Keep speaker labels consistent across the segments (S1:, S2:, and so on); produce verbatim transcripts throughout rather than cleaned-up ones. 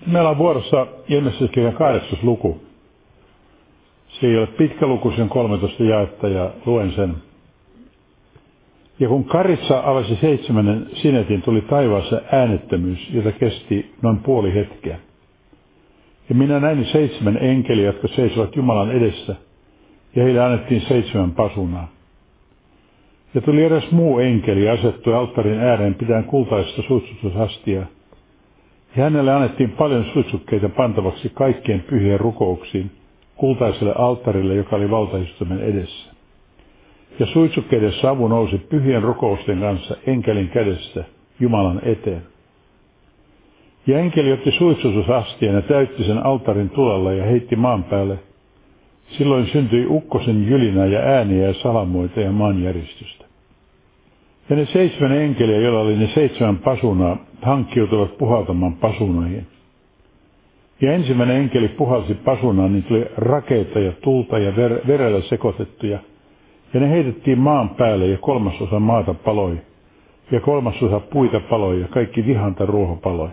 S1: Meillä on vuorossa Ilmestyskirjan kahdeksas luku. Se ei ole pitkä luku, se on kolmetoista jaetta ja luen sen. Ja kun Karitsa avasi seitsemännen sinetin, tuli taivaassa äänettömyys, jota kesti noin puoli hetkeä. Ja minä näin seitsemän enkeliä, jotka seisovat Jumalan edessä, ja heille annettiin seitsemän pasunaa. Ja tuli eräs muu enkeli ja asettui alttarin ääreen pitäen kultaista suitsutushastia. Ja hänelle annettiin paljon suitsukkeita pantavaksi kaikkien pyhien rukouksiin, kultaiselle alttarille, joka oli valtaistuimen edessä. Ja suitsukkeiden savu nousi pyhien rukousten kanssa enkelin kädestä Jumalan eteen. Ja enkeli otti suitsutusastian ja täytti sen alttarin tulella ja heitti maan päälle. Silloin syntyi ukkosen jylinä ja ääniä ja salamoita ja maanjäristystä. Ja ne seitsemän enkeliä, joilla oli ne seitsemän pasunaa, hankkiutuivat puhaltamaan pasunoihin. Ja ensimmäinen enkeli puhalsi pasunaan, niin tuli rakeita ja tulta ja ver- verellä sekoitettuja. Ja ne heitettiin maan päälle ja kolmasosa maata paloi. Ja kolmasosa puita paloi ja kaikki vihanta ruoho paloi.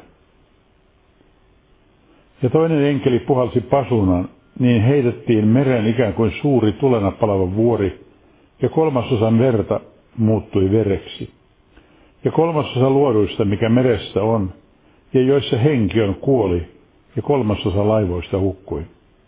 S1: Ja toinen enkeli puhalsi pasunaan, niin heitettiin mereen ikään kuin suuri tulena palava vuori. Ja kolmasosan verta muuttui vereksi. Ja kolmasosa luoduista, mikä meressä on, ja joissa henki on, kuoli, ja kolmasosa laivoista hukkui.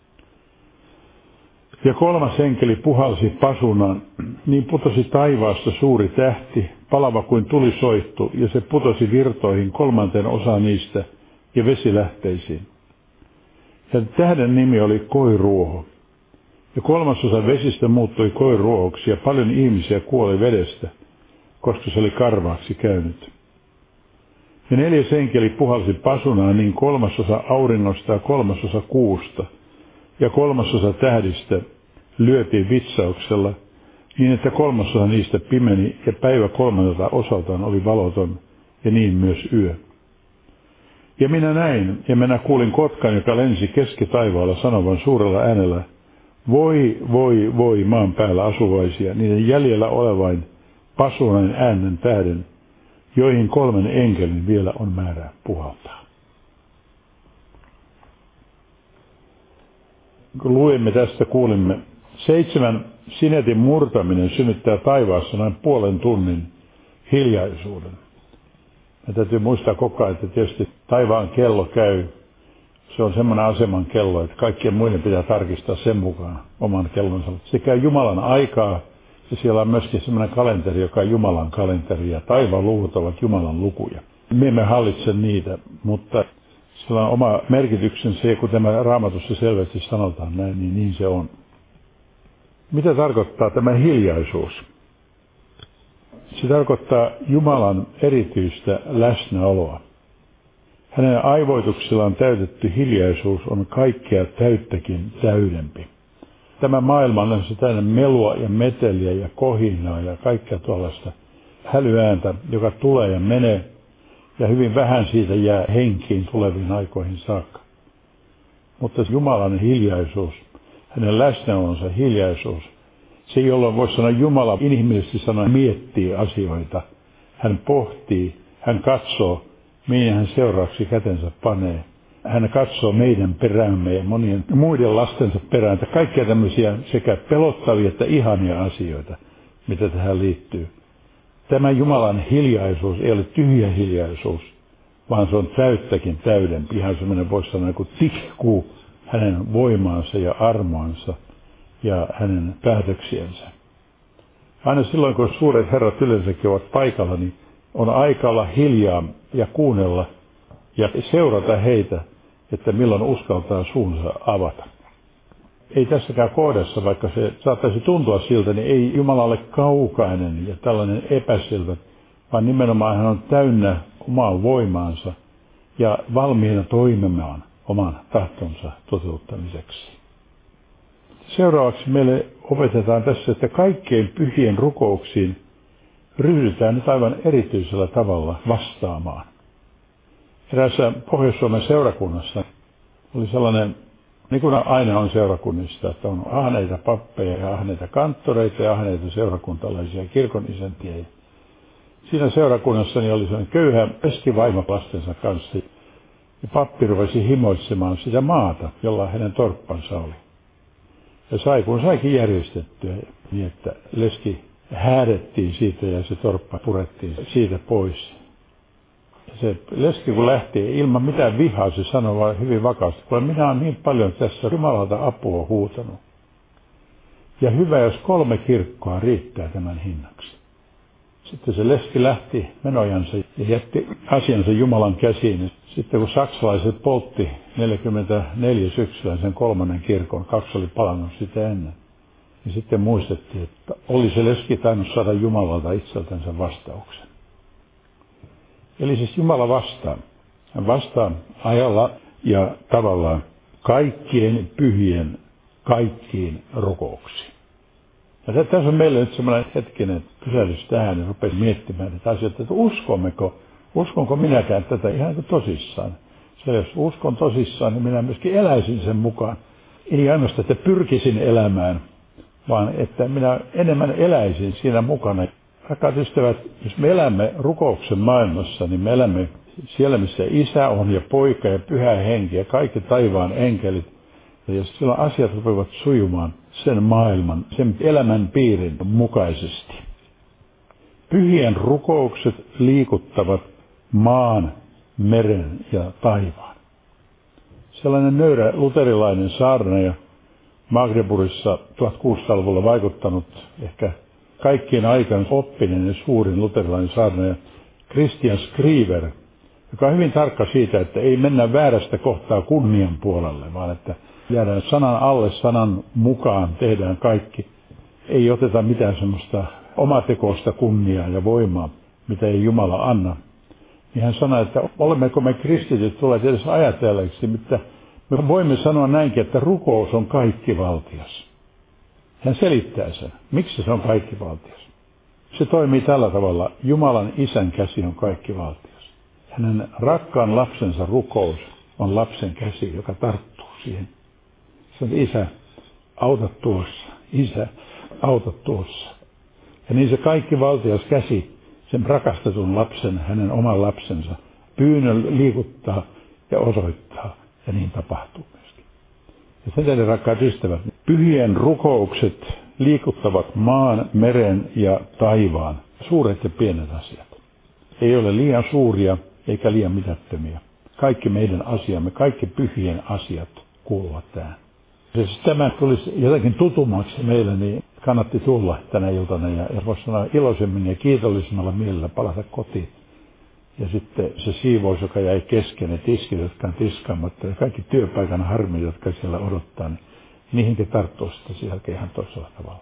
S1: Ja kolmas enkeli puhalsi pasunaan, niin putosi taivaasta suuri tähti, palava kuin tulisoittu, ja se putosi virtoihin kolmanteen osaan niistä ja vesilähteisiin. Ja tähden nimi oli koiruoho. Ja kolmasosa vesistä muuttui koiruohoksi, ja paljon ihmisiä kuoli vedestä, koska se oli karvaaksi käynyt. Ja neljäs enkeli puhalsi pasunaan, niin kolmasosa auringosta ja kolmasosa kuusta ja kolmasosa tähdistä lyötiin vitsauksella, niin että kolmasosa niistä pimeni ja päivä kolmannelta osaltaan oli valoton ja niin myös yö. Ja minä näin, ja minä kuulin kotkan, joka lensi keskitaivaalla sanovan suurella äänellä, voi, voi, voi maan päällä asuvaisia, niiden jäljellä olevain pasunan äänen tähden, joihin kolmen enkelin vielä on määrä puhaltaa. Kun luimme tästä, kuulimme, seitsemän sinetin murtaminen synnyttää taivaassa noin puolen tunnin hiljaisuuden. Ja täytyy muistaa koko ajan, että tietysti taivaan kello käy. Se on semmoinen aseman kello, että kaikkien muiden pitää tarkistaa sen mukaan oman kellonsa. Se käy Jumalan aikaa. Ja siellä on myöskin sellainen kalenteri, joka on Jumalan kalenteri, ja taivaan luvut ovat Jumalan lukuja. Me emme hallitse niitä, mutta sillä on oma merkityksensä, ja kun tämä Raamatussa selvästi sanotaan näin, niin niin se on. Mitä tarkoittaa tämä hiljaisuus? Se tarkoittaa Jumalan erityistä läsnäoloa. Hänen aivoituksillaan täytetty hiljaisuus on kaikkea täyttäkin täydempi. Tämä maailma on se täynnä melua ja meteliä ja kohinaa ja kaikkea tuollaista hälyääntä, joka tulee ja menee, ja hyvin vähän siitä jää henkiin tuleviin aikoihin saakka. Mutta Jumalan hiljaisuus, hänen läsnäolonsa hiljaisuus, se jolloin voisi sanoa Jumala inhimillisesti sanoen miettii asioita, hän pohtii, hän katsoo, mihin hän seuraavaksi kätensä panee. Hän katsoo meidän peräämme ja monien muiden lastensa perään, että kaikkia tämmöisiä sekä pelottavia että ihania asioita, mitä tähän liittyy. Tämä Jumalan hiljaisuus ei ole tyhjä hiljaisuus, vaan se on täyttäkin täydempi. Ihan semmoinen voisi sanoa, kun tikkuu hänen voimaansa ja armoansa ja hänen päätöksiensä. Aina silloin, kun suuret herrat yleensäkin ovat paikalla, niin on aika olla hiljaa ja kuunnella ja seurata heitä, että milloin uskaltaa suunsa avata. Ei tässäkään kohdassa, vaikka se saattaisi tuntua siltä, niin ei Jumala ole kaukainen ja tällainen epäselvä, vaan nimenomaan hän on täynnä omaa voimaansa ja valmiina toimimaan oman tahtonsa toteuttamiseksi. Seuraavaksi meille opetetaan tässä, että kaikkein pyhien rukouksiin ryhdytään nyt aivan erityisellä tavalla vastaamaan. Eräässä Pohjois-Suomen seurakunnassa oli sellainen, niin kuin aina on seurakunnista, että on ahneita pappeja ja ahneita kanttoreita ja ahneita seurakuntalaisia kirkon isäntiä. Siinä seurakunnassani oli sellainen köyhä eskivaimo lastensa kanssa. Ja pappi rupesi himoitsemaan sitä maata, jolla hänen torppansa oli. Ja sai, kun saikin järjestettyä, niin että leski häädettiin siitä ja se torppa purettiin siitä pois. Ja se leski kun lähti ilman mitään vihaa, se sanoi vaan hyvin vakaasti, kun minä olen niin paljon tässä Jumalalta apua huutanut. Ja hyvä, jos kolme kirkkoa riittää tämän hinnaksi. Sitten se leski lähti menojansa ja jätti asiansa Jumalan käsiin. Sitten kun saksalaiset poltti neljäkymmentäneljä syksyllä sen kolmannen kirkon, kaksi oli palannut sitä ennen. Ja sitten muistettiin, että oli se leski tainnut saada Jumalalta itseltänsä vastauksen. Eli siis Jumala vastaa. Hän vastaa ajalla ja tavallaan kaikkien pyhien kaikkiin rukouksiin. Ja tässä on meille nyt semmoinen hetkinen pysähdys tähän ja rupeaa miettimään näitä asioita, että uskommeko, uskonko minäkään tätä ihan tosissaan. Se jos uskon tosissaan, niin minä myöskin eläisin sen mukaan. Ei ainoastaan, että pyrkisin elämään, vaan että minä enemmän eläisin siinä mukana. Rakkaat ystävät, jos me elämme rukouksen maailmassa, niin me elämme siellä, missä Isä on ja Poika ja Pyhä Henki ja kaikki taivaan enkelit. Ja jos silloin asiat rupeavat sujumaan sen maailman, sen elämän piirin mukaisesti. Pyhien rukoukset liikuttavat maan, meren ja taivaan. Sellainen nöyrä luterilainen saarnaaja Magdeburgissa tuhatkuusisataaluvulla vaikuttanut ehkä kaikkien aikaan oppinen ja suurin luterilainen saarnaaja Christian Skriver, joka on hyvin tarkka siitä, että ei mennä väärästä kohtaa kunnian puolelle, vaan että jäädään sanan alle, sanan mukaan, tehdään kaikki. Ei oteta mitään semmoista omatekoista kunniaa ja voimaa, mitä ei Jumala anna. Niin hän sanoi, että olemmeko me kristityt tulleet edes ajatelleeksi, mutta me voimme sanoa näinkin, että rukous on kaikkivaltias. Hän selittää sen. Miksi se on kaikkivaltias? Se toimii tällä tavalla. Jumalan Isän käsi on kaikkivaltias. Hänen rakkaan lapsensa rukous on lapsen käsi, joka tarttuu siihen. Se on Isä, auta tuossa. Isä, auta tuossa. Ja niin se kaikkivaltias käsi, sen rakastetun lapsen, hänen oman lapsensa, pyynnön liikuttaa ja osoittaa. Ja niin tapahtuu myöskin. Ja sen teille, rakkaat ystävät, pyhien rukoukset liikuttavat maan, meren ja taivaan. Suuret ja pienet asiat. Ei ole liian suuria eikä liian mitättömiä. Kaikki meidän asiamme, kaikki pyhien asiat kuuluvat tähän. Jos tämä tulisi jotenkin tutummaksi meille, niin kannatti tulla tänä iltana ja, ja voisi sanoa iloisemmin ja kiitollisemmalla mielellä palata kotiin. Ja sitten se siivous, joka jäi kesken, ne tiskit, jotka on tiskaamatta, ja kaikki työpaikan harmit, jotka siellä odottaa, niin niihinkin tarttuu sitten sen jälkeen ihan toisella tavalla.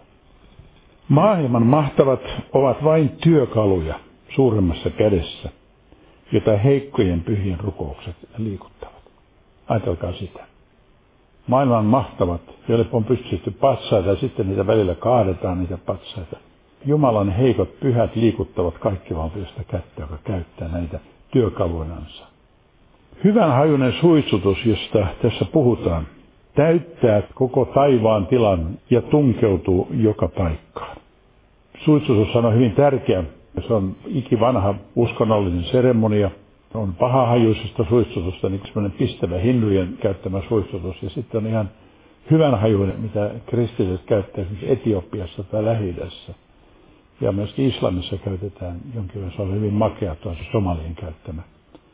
S1: Maailman mahtavat ovat vain työkaluja suuremmassa kädessä, jota heikkojen pyhien rukoukset liikuttavat. Ajatelkaa sitä. Maailman mahtavat, joille on pystytty patsaita ja sitten niitä välillä kaadetaan niitä patsaita. Jumalan heikot pyhät liikuttavat kaikkivaltiosta kättä, joka käyttää näitä työkaluinansa. Hyvän hajuinen suitsutus, josta tässä puhutaan, täyttää koko taivaan tilan ja tunkeutuu joka paikkaan. Suitsutus on hyvin tärkeä. Se on ikivanha uskonnollinen seremonia. On pahahajuisesta suitsutusta, niin semmoinen pistävä hindujen käyttämä suitsutus. Ja sitten on ihan hyvänhajuinen, mitä kristilliset käyttää esimerkiksi Etiopiassa tai Lähi-idässä. Ja myöskin islamissa käytetään jonkin verran, se on hyvin makea, tuo se somalien käyttämä.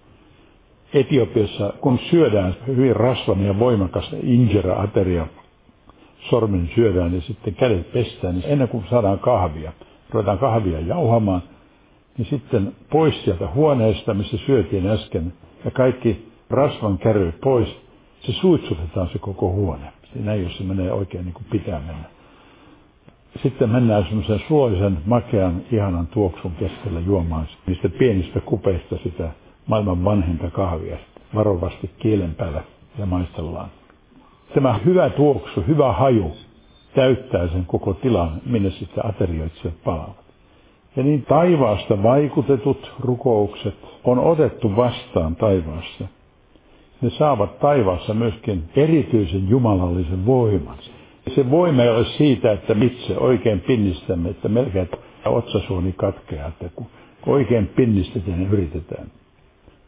S1: Etiopiassa, kun syödään hyvin rasvainen ja voimakas injera-ateria, sormen syödään ja sitten kädet pestään, niin ennen kuin saadaan kahvia, ruvetaan kahvia jauhamaan, niin sitten pois sieltä huoneesta, missä syötiin äsken, ja kaikki rasvan kärry pois, se suitsutetaan se koko huone. Siinä ei, jos se menee oikein niin kuin pitää mennä. Sitten mennään semmoisen suloisen, makean, ihanan tuoksun keskellä juomaan niistä pienistä kupeista sitä maailman vanhinta kahvia. Varovasti kielen päällä ja maistellaan. Tämä hyvä tuoksu, hyvä haju täyttää sen koko tilan, minne sitten aterioitsijat palaavat. Ja niin taivaasta vaikutetut rukoukset on otettu vastaan taivaassa. Ne saavat taivaassa myöskin erityisen jumalallisen voiman. Se voima ei ole siitä, että itse oikein pinnistämme, että melkein otsasuoni katkeaa, että kun oikein pinnistetään ja yritetään.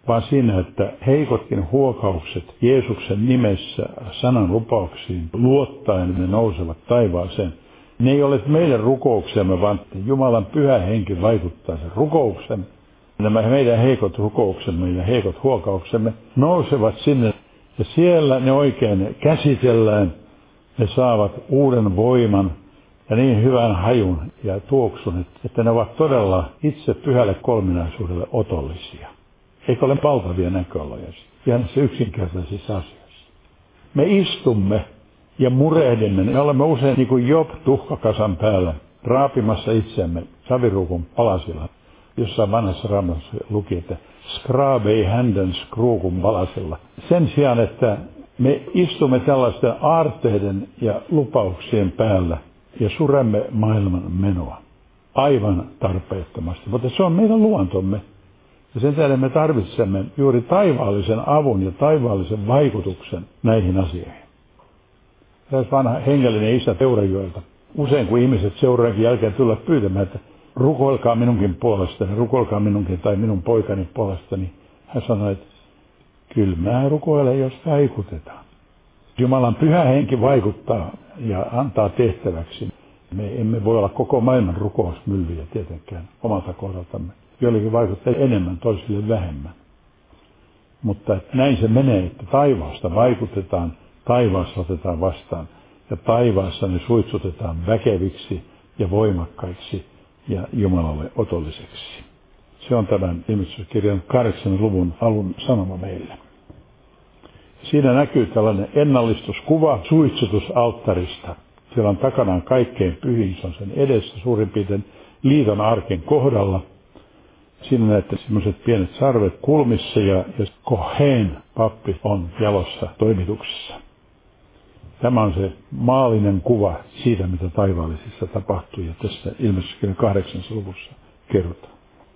S1: vaan siinä, että heikotkin huokaukset Jeesuksen nimessä sanan lupauksiin luottaen ne nousevat taivaaseen. Ne ei ole meidän rukouksemme, vaan Jumalan pyhä henki vaikuttaa sen rukouksen. Nämä meidän heikot rukouksemme ja heikot huokauksemme nousevat sinne ja siellä ne oikein käsitellään. Ne saavat uuden voiman ja niin hyvän hajun ja tuoksun, että ne ovat todella itse pyhälle kolminaisuudelle otollisia. Eikä ole valtavia näköaloja ihan se yksinkertaisissa asioissa. Me istumme ja murehdimme. Me olemme usein niin kuin Job tuhkakasan päällä raapimassa itseämme saviruukun palasilla. Jossain vanhassa Raamatussa luki, että skrabei händen skruukun palasilla. Sen sijaan, että me istumme tällaisten aarteiden ja lupauksien päällä ja suremme maailman menoa aivan tarpeettomasti. Mutta se on meidän luontomme. Ja sen tähden me tarvitsemme juuri taivaallisen avun ja taivaallisen vaikutuksen näihin asioihin. Tässä vanha hengellinen isä Teurajoelta. Usein kun ihmiset seuraajan jälkeen tulla pyytämään, että rukoilkaa minunkin puolestani, rukoilkaa minunkin tai minun poikani puolestani. Hän sanoi, että kyllä mä rukoilen, jos vaikutetaan. Jumalan pyhä henki vaikuttaa ja antaa tehtäväksi. Me emme voi olla koko maailman rukousmyllyjä tietenkään omalta kohdaltamme. Joillekin vaikuttaa enemmän, toisille vähemmän. Mutta näin se menee, että taivaasta vaikutetaan, taivaassa otetaan vastaan. Ja taivaassa ne suitsutetaan väkeviksi ja voimakkaiksi ja Jumalalle otolliseksi. Se on tämän ilmestyskirjan kahdeksan luvun alun sanoma meille. Siinä näkyy tällainen ennallistuskuva suitsutusalttarista. Siellä on takanaan kaikkein pyhin, se on sen edessä suurin piirtein liiton arken kohdalla. Siinä näette sellaiset pienet sarvet kulmissa ja, ja Koheen pappi on jalossa toimituksessa. Tämä on se maallinen kuva siitä, mitä taivaallisissa tapahtuu ja tässä ilmestyskirjan kahdeksannessa luvussa kerrotaan.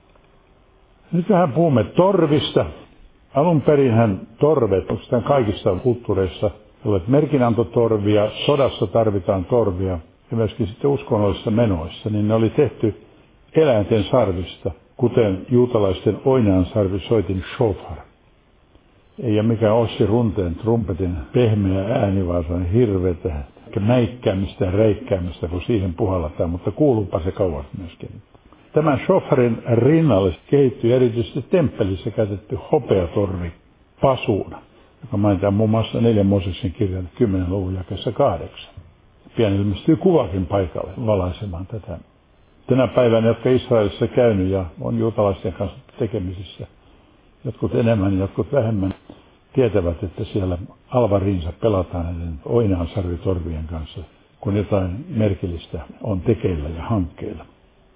S1: Nyt vähän puhumme torvista. Alun perinhän torvet, oikeastaan kaikissa kulttuureissa, olet merkinantotorvia, sodassa tarvitaan torvia ja myöskin sitten uskonnollisissa menoissa, niin ne oli tehty eläinten sarvista, kuten juutalaisten oinaan sarvisoitin shofar. Ei ole mikään Ossi Runteen trumpetin pehmeä ääni, vaan se on hirveätä mäikkäämistä ja reikkäämistä, kun siihen puhallataan, mutta kuuluupa se kauas myöskin. Tämän shofarin rinnalle kehittyi erityisesti temppelissä käytetty hopeatorvi pasuuna, joka mainitaan muun muassa neljän Mooseksen kirjan kymmenen luvun jakeessa kahdeksan. Pian ilmestyy kuvakin paikalle valaisemaan tätä. Tänä päivänä, jotka Israelissa käynyt ja on juutalaisten kanssa tekemisissä, jotkut enemmän, jotkut vähemmän, tietävät, että siellä alvariinsa pelataan näiden oinaansarvitorvien kanssa, kun jotain merkillistä on tekeillä ja hankkeilla.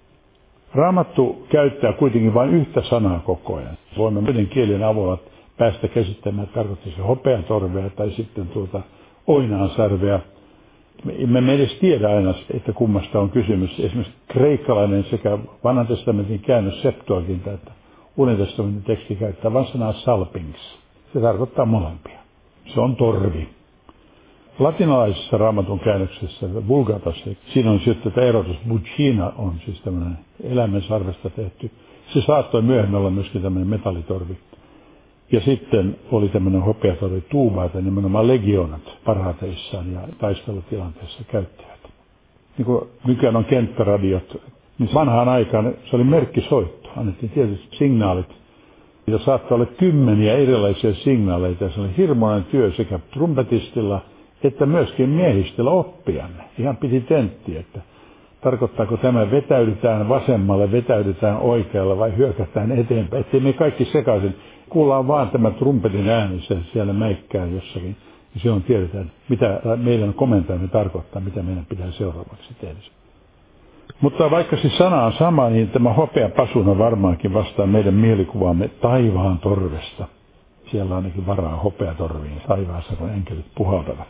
S1: Raamattu käyttää kuitenkin vain yhtä sanaa koko ajan. Voimme muiden kielien avulla päästä käsittämään, että tarkoittaa se hopeatorvea tai sitten tuota oinaansarvea. Me emme edes tiedä aina, että kummasta on kysymys. Esimerkiksi kreikkalainen sekä vanhan testamentin käännös Septuaginta, että uuden testamentin teksti käyttää vain sanaa salpings. Se tarkoittaa molempia. Se on torvi. Latinalaisessa raamatun käännöksessä Vulgatassa, siinä on sitten tämä erotus. Buccina on siis tämmöinen eläimen sarvesta tehty. Se saattoi myöhemmin olla myöskin tämmöinen metallitorvi. Ja sitten oli tämmöinen hopeatorvi tuuba, jota nimenomaan legionat parhaateissaan ja taistelutilanteessa käyttävät. Niin kuin nykyään on kenttäradiot, niin vanhaan aikaan se oli merkkisoitto. Annettiin tietysti signaalit. Ja saattoi olla kymmeniä erilaisia signaaleita. Se oli hirmoinen työ sekä trumpetistilla että myöskin miehistöllä oppijanne. Ihan piti tenttiä, että tarkoittaako tämä vetäydytään vasemmalle, vetäydytään oikealle vai hyökätään eteenpäin. Ettei me kaikki sekaisin. Kuullaan vaan tämä trumpetin ääni, se siellä mäikkää jossakin. Ja silloin tiedetään, mitä meidän komentajamme tarkoittaa, mitä meidän pitää seuraavaksi tehdä. Mutta vaikka siis sana on sama, niin tämä hopeapasuna varmaankin vastaa meidän mielikuvaamme taivaan torvesta. Siellä on ainakin varaa hopeatorviin taivaassa, kun enkelit puhaltavat.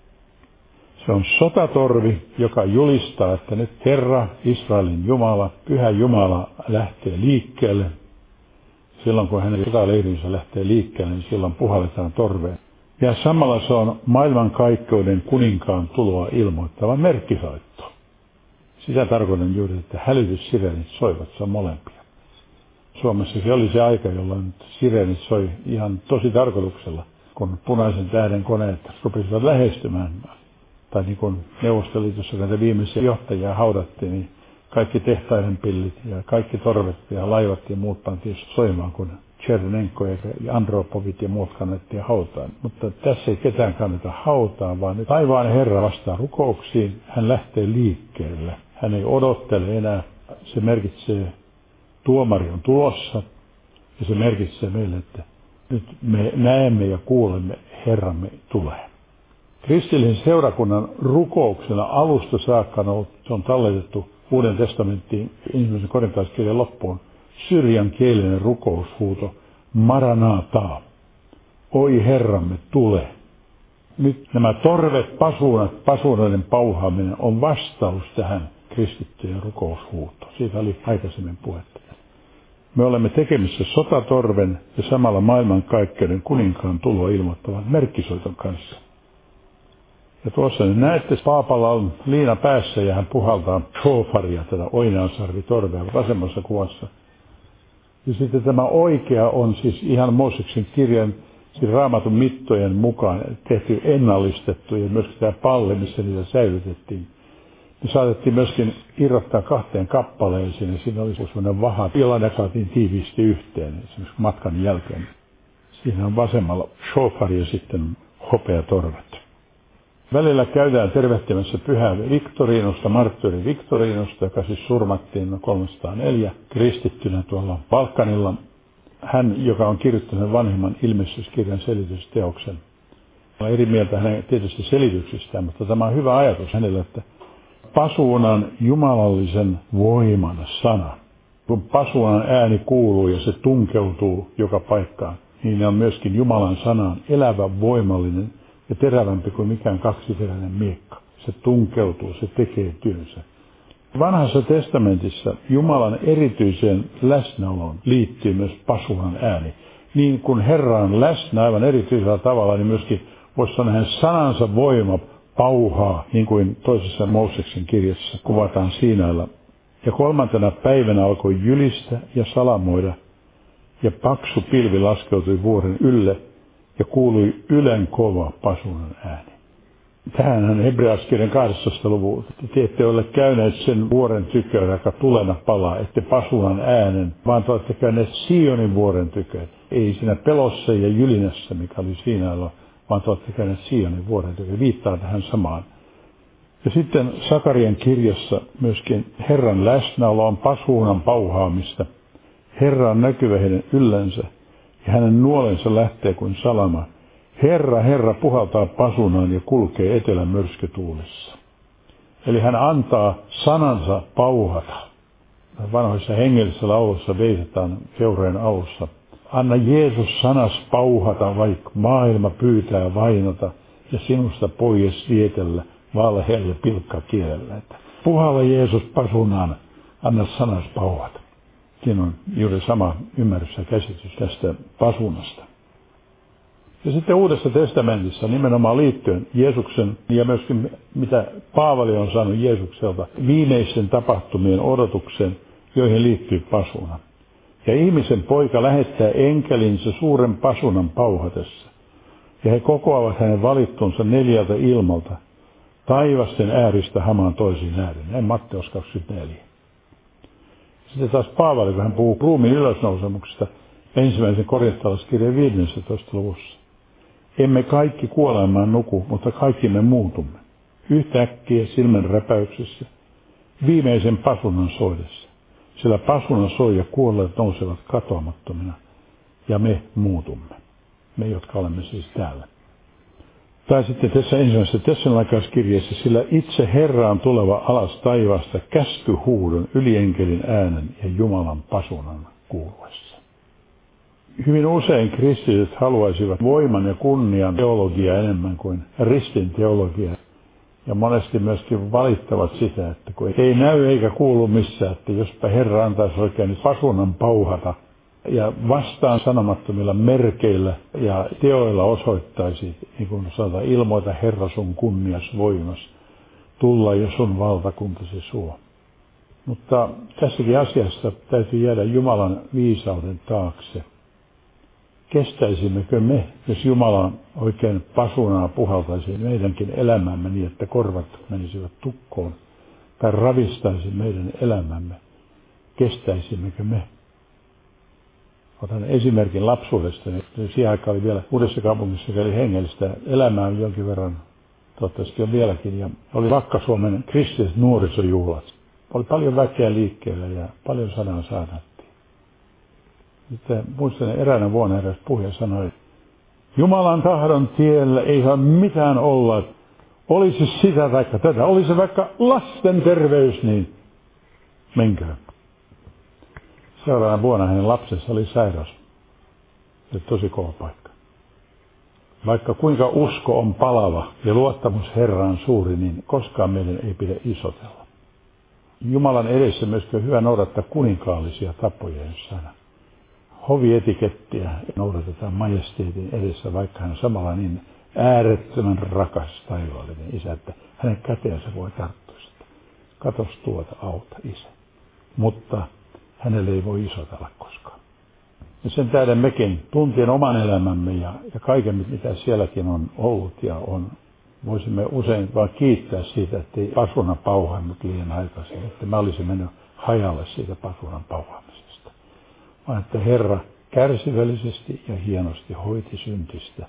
S1: Se on sotatorvi, joka julistaa, että nyt Herra, Israelin Jumala, Pyhä Jumala lähtee liikkeelle. Silloin kun hänen sotaleirinsä lähtee liikkeelle, niin silloin puhalletaan torveen. Ja samalla se on maailmankaikkeuden kuninkaan tuloa ilmoittava merkkisoitto. Sitä tarkoitan juuri, että hälytyssireenit soivat, se on molempia. Suomessa se oli se aika, jolloin sireenit soi ihan tosi tarkoituksella, kun punaisen tähden koneet rupesivat lähestymään. Tai niin kuin Neuvostoliitossa, kun viimeisiä johtajia haudattiin, niin kaikki tehtaiden pillit ja kaikki torvet ja laivat ja muut pantiin soimaan, kun Chernenko ja Andropovit ja muut kannettiin hautaan. Mutta tässä ei ketään kanneta hautaan, vaan nyt taivaan Herra vastaa rukouksiin. Hän lähtee liikkeelle. Hän ei odottele enää. Se merkitsee, tuomari on tulossa. Ja se merkitsee meille, että nyt me näemme ja kuulemme, Herramme tulee. Kristillisen seurakunnan rukouksena alusta saakka on, ollut, se on talletettu Uuden testamenttiin ensimmäisen korintolaiskirjan loppuun. Syrian kielinen rukoushuuto, Maranatha, oi Herramme, tule. Nyt nämä torvet, pasuunat, pasuunoiden pauhaaminen on vastaus tähän kristittyjen rukoushuutoon. Siitä oli aikaisemmin puhetta. Me olemme tekemissä sotatorven ja samalla maailmankaikkeuden kuninkaan tuloa ilmoittavan merkkisoiton kanssa. Ja tuossa nyt näette, paapalla on liina päässä ja hän puhaltaa shofaria, tätä oinaansarvitorvea vasemmassa kuvassa. Ja sitten tämä oikea on siis ihan Mooseksen kirjan, siis Raamatun mittojen mukaan tehty ennallistettu ja myöskin tämä palli, missä niitä säilytettiin. Ne saatettiin myöskin irrottaa kahteen kappaleeseen ja siinä oli sellainen vaha, jolla ne saatiin tiiviisti yhteen, esimerkiksi matkan jälkeen. Siinä on vasemmalla shofari ja sitten hopeatorvet. Välillä käydään tervehtimässä pyhää Victorinusta, marttyyri Victorinusta, joka siis surmattiin kolmesataaneljä kristittynä tuolla Balkanilla. Hän, joka on kirjoittanut vanhimman ilmestyskirjan selitysteoksen. On eri mieltä hänen tietysti selityksistään, mutta tämä on hyvä ajatus hänelle, että pasuunan jumalallisen voiman sana. Kun pasuunan ääni kuuluu ja se tunkeutuu joka paikkaan, niin ne on myöskin Jumalan sanaan elävä, voimallinen ja terävämpi kuin mikään kaksiteräinen miekka. Se tunkeutuu, se tekee työnsä. Vanhassa testamentissa Jumalan erityiseen läsnäoloon liittyy myös pasuunan ääni. Niin kuin Herra on läsnä aivan erityisellä tavalla, niin myöskin voisi sanoa hänen sanansa voima pauhaa, niin kuin toisessa Mooseksen kirjassa kuvataan Siinailla. Ja kolmantena päivänä alkoi jylistä ja salamoida, ja paksu pilvi laskeutui vuoren ylle, ja kuului ylen kova pasuunan ääni. Tähänhän hebrealaiskirjan kahdestoista luvun. Te ette ole käyneet sen vuoren tykö, joka tulena palaa, ette pasuunan äänen, vaan te olette käyneet Sionin vuoren tykö. Ei siinä pelossa ja jylinässä, mikä oli Siinailla, vaan te olette käyneet Sionin vuoren tykö. Viittaa tähän samaan. Ja sitten Sakarian kirjassa myöskin Herran läsnäolo on pasuunan pauhaamista. Herra on näkyvä heidän yllänsä. Ja hänen nuolensa lähtee kuin salama. Herra, Herra puhaltaa pasunaan ja kulkee etelän myrskytuulissa. Eli hän antaa sanansa pauhata. Vanhoissa hengellisissä laulussa veisataan seureen alussa. Anna Jeesus sanas pauhata, vaikka maailma pyytää vainota ja sinusta pois vietellä valheelle pilkkakielellä. Puhalla Jeesus pasunaan, anna sanas pauhata. Siinä on juuri sama ymmärrys ja käsitys tästä pasunasta. Ja sitten Uudessa testamentissa nimenomaan liittyen Jeesuksen ja myöskin mitä Paavali on saanut Jeesukselta viimeisten tapahtumien odotukseen, joihin liittyy pasuna. Ja ihmisen poika lähettää enkelinsä suuren pasunan pauhatessa. Ja he kokoavat hänen valittunsa neljältä ilmalta taivasten ääristä hamaan toisiin ääriin. Näin Matteus kaksikymmentäneljä. Sitten taas Paavali, kun hän puhuu ruumiin ylösnousemuksesta ensimmäisen korintolaiskirjan viidennessätoista luvussa. Emme kaikki kuolemaan nuku, mutta kaikki me muutumme. Yhtäkkiä silmän räpäyksessä, viimeisen pasunan soidessa. Sillä pasunan soi ja kuolleet nousevat katoamattomina, ja me muutumme. Me, jotka olemme siis täällä. Tai sitten tässä ensimmäisessä Tessalonikalaiskirjeessä, sillä itse Herra on tuleva alas taivaasta käskyhuudon, ylienkelin äänen ja Jumalan pasunan kuuluessa. Hyvin usein kristityt haluaisivat voiman ja kunnian teologiaa enemmän kuin ristin teologiaa. Ja monesti myöskin valittavat sitä, että kun ei näy eikä kuulu missään, että jospa Herra antaisi oikein nyt pasunan pauhata ja vastaan sanomattomilla merkeillä ja teoilla osoittaisi, niin kuin sanotaan, ilmoita Herra sun kunnias voimas, tulla jo sun valtakuntasi suo. Mutta tässäkin asiassa täytyy jäädä Jumalan viisauden taakse. Kestäisimmekö me, jos Jumala oikein pasunaa puhaltaisi meidänkin elämämme niin, että korvat menisivät tukkoon, tai ravistaisi meidän elämämme? Kestäisimmekö me? Otan esimerkin lapsuudestani. Siihen aikaan oli vielä Uudessa kaupungissa, joka oli hengellistä elämää jonkin verran, toivottavasti on vieläkin, ja oli Vakka-Suomen kristilliset nuorisojuhlat. Oli paljon väkeä liikkeellä ja paljon sanaa saarnattiin. Sitten muistan eräänä vuonna eräs puhuja sanoi, Jumalan tahdon tiellä ei saa mitään olla, olisi sitä vaikka tätä, olisi vaikka lasten terveys, niin menkää. Seuraavana vuonna hänen lapsensa oli sairas. Se oli tosi kova paikka. Vaikka kuinka usko on palava ja luottamus Herraan suuri, niin koskaan meidän ei pidä isotella. Jumalan edessä myöskin on hyvä noudattaa kuninkaallisia tapoja, jos sana. Hovietikettiä noudatetaan majesteetin edessä, vaikka hän on samalla niin äärettömän rakas taivaallinen isä, että hänen käteensä voi tarttua sitä. Katos tuota, auta isä. Mutta hänelle ei voi isotella koskaan. Ja sen tähden mekin tuntien oman elämämme ja, ja kaiken, mitä sielläkin on ollut ja on, voisimme usein vaan kiittää siitä, että ei pasuna pauhannut liian aikaisin, että mä olisin mennyt hajalle siitä pasunan pauhaamisesta. Vaan että Herra kärsivällisesti ja hienosti hoiti syntistä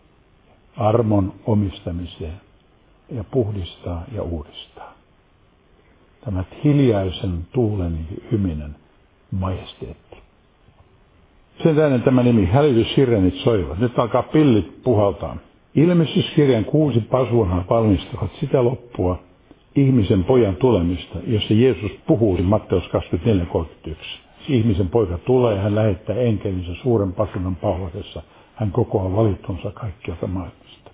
S1: armon omistamiseen ja puhdistaa ja uudistaa. Tämä hiljaisen tuulen hyminen majesteetti. Sen tähden tämä nimi, hälytyssirenit soivat. Nyt alkaa pillit puhaltaa. Ilmestyskirjan kuusi pasunaa valmistavat sitä loppua ihmisen pojan tulemista, jossa Jeesus puhuu Matteus kaksikymmentäneljä kolmekymmentäyksi. Ihmisen poika tulee ja hän lähettää enkelinsä suuren pasunan pauhatessa. Hän kokoaa valittunsa kaikkialta maailmasta.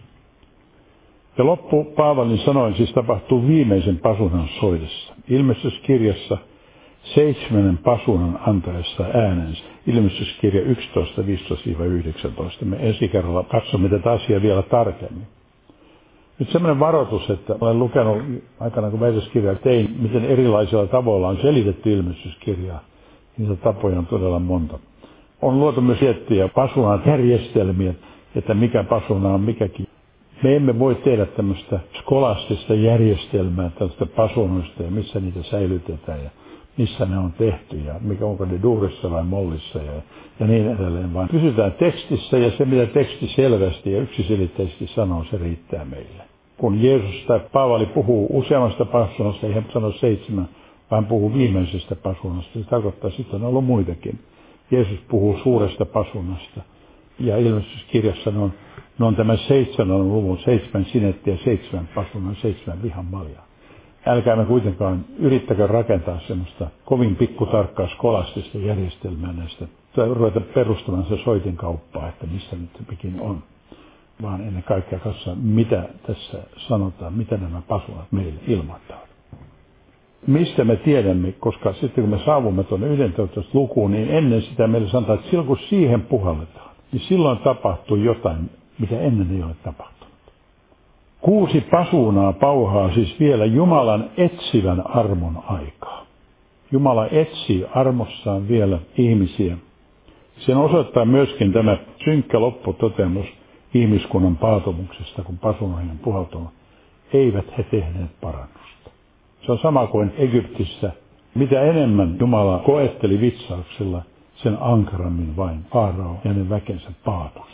S1: Ja loppu Paavalin sanoin siis tapahtuu viimeisen pasunan soidessa. Ilmestyskirjassa seitsemännen pasunan antaessa äänensä. Ilmestyskirja yksitoista, viisitoista yhdeksäntoista. Me ensi kerralla katsomme tätä asiaa vielä tarkemmin. Nyt sellainen varoitus, että olen lukenut aikana, kun väitöskirjaa tein, miten erilaisilla tavoilla on selitetty ilmestyskirjaa. Niitä tapoja on todella monta. On luotu myös tiettyjä pasunan järjestelmiä, että mikä pasuna on mikäkin. Me emme voi tehdä tämmöistä skolastista järjestelmää tällaista pasunoista ja missä niitä säilytetään ja missä ne on tehty ja mikä, onko ne duurissa vai mollissa ja, ja niin edelleen. Vaan pysytään tekstissä ja se mitä teksti selvästi ja yksiselitteisesti sanoo, se riittää meille. Kun Jeesus tai Paavali puhuu useammasta pasunasta, ei hän sano seitsemän, vaan puhuu viimeisestä pasunasta. Se tarkoittaa, että sitten on ollut muitakin. Jeesus puhuu suuresta pasunasta ja ilmestyskirjassa ne on, ne on tämän seitsemän luvun, seitsemän sinettiä, seitsemän pasunan, seitsemän vihan maljaa. Älkäämme kuitenkaan yrittäkö rakentaa semmoista kovin pikkutarkkaa skolastista järjestelmää näistä. Tai ruveta perustamaan se soitinkauppaa, että missä nyt pikin on. Vaan ennen kaikkea katsoa, mitä tässä sanotaan, mitä nämä pasunat meille ilmoittaa. Mistä me tiedämme, koska sitten kun me saavumme tuonne yhdentoista lukuun, niin ennen sitä meille sanotaan, että silloin kun siihen puhalletaan, niin silloin tapahtuu jotain, mitä ennen ei ole tapahtunut. Kuusi pasunaa pauhaa siis vielä Jumalan etsivän armon aikaa. Jumala etsii armossaan vielä ihmisiä. Sen osoittaa myöskin tämä synkkä lopputotemus ihmiskunnan paatumuksesta, kun pasunoihin on puhaltunut. Eivät he tehneet parannusta. Se on sama kuin Egyptissä. Mitä enemmän Jumala koetteli vitsauksella, sen ankarammin vain Faarao ja ne väkensä paatui.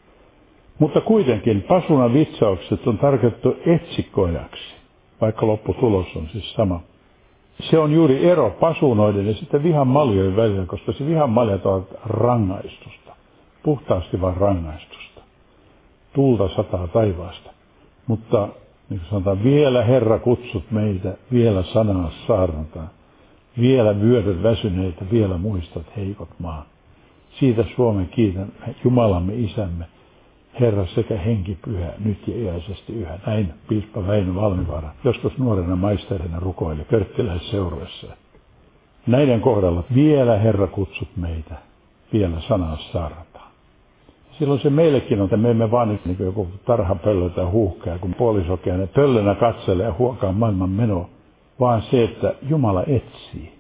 S1: Mutta kuitenkin pasunan vitsaukset on tarkoitettu etsikkoajaksi, vaikka lopputulos on siis sama. Se on juuri ero pasunoiden ja sitten vihan maljojen välillä, koska se vihan maljat ovat rangaistusta. Puhtaasti vain rangaistusta. Tulta sataa taivaasta. Mutta niin kuin sanotaan, vielä Herra kutsut meitä, vielä sanaa saarnataan. Vielä vyödät väsyneitä, vielä muistat heikot maan. Siitä Suomen kiitän Jumalamme Isämme. Herra sekä henki pyhä, nyt ja iäisesti yhä. Näin piispa Väinö Valmivaara joskus nuorena maisterina rukoili Körttiläisseuroissa. Näiden kohdalla vielä Herra kutsut meitä, vielä sanaa saarnataan. Silloin se meillekin on, että me emme vaan niin kuin joku tarhapöllö tai huuhkaa, kun puolisokea ne pöllönä katselee ja huokaa maailman menoa, vaan se, että Jumala etsii.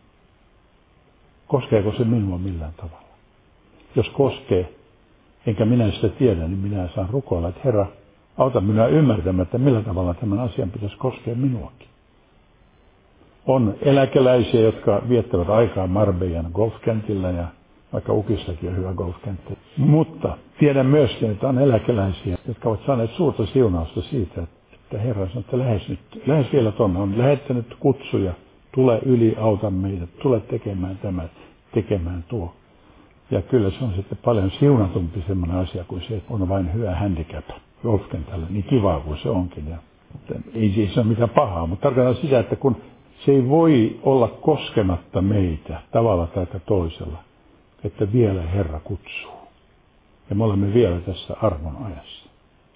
S1: Koskeeko se minua millään tavalla? Jos koskee, enkä minä sitä tiedä, niin minä saan rukoilla, että Herra, auta minua ymmärtämään, että millä tavalla tämän asian pitäisi koskea minuakin. On eläkeläisiä, jotka viettävät aikaa Marbeijan golfkentillä ja vaikka Ukissakin on hyvä golfkenttä. Mutta tiedän myöskin, että on eläkeläisiä, jotka ovat saaneet suurta siunausta siitä, että Herra sanoo, että lähes nyt, lähes vielä tuonne, on lähettänyt kutsuja, tule yli, auta meitä, tule tekemään tämä, tekemään tuo. Ja kyllä se on sitten paljon siunatumpi semmoinen asia kuin se, että on vain hyvä handicap golfkentällä, niin kivaa kuin se onkin. Ja, ei siis ole mitään pahaa, mutta tarkoitan sitä, että kun se ei voi olla koskematta meitä tavalla tai toisella, että vielä Herra kutsuu. Ja me olemme vielä tässä armon ajassa.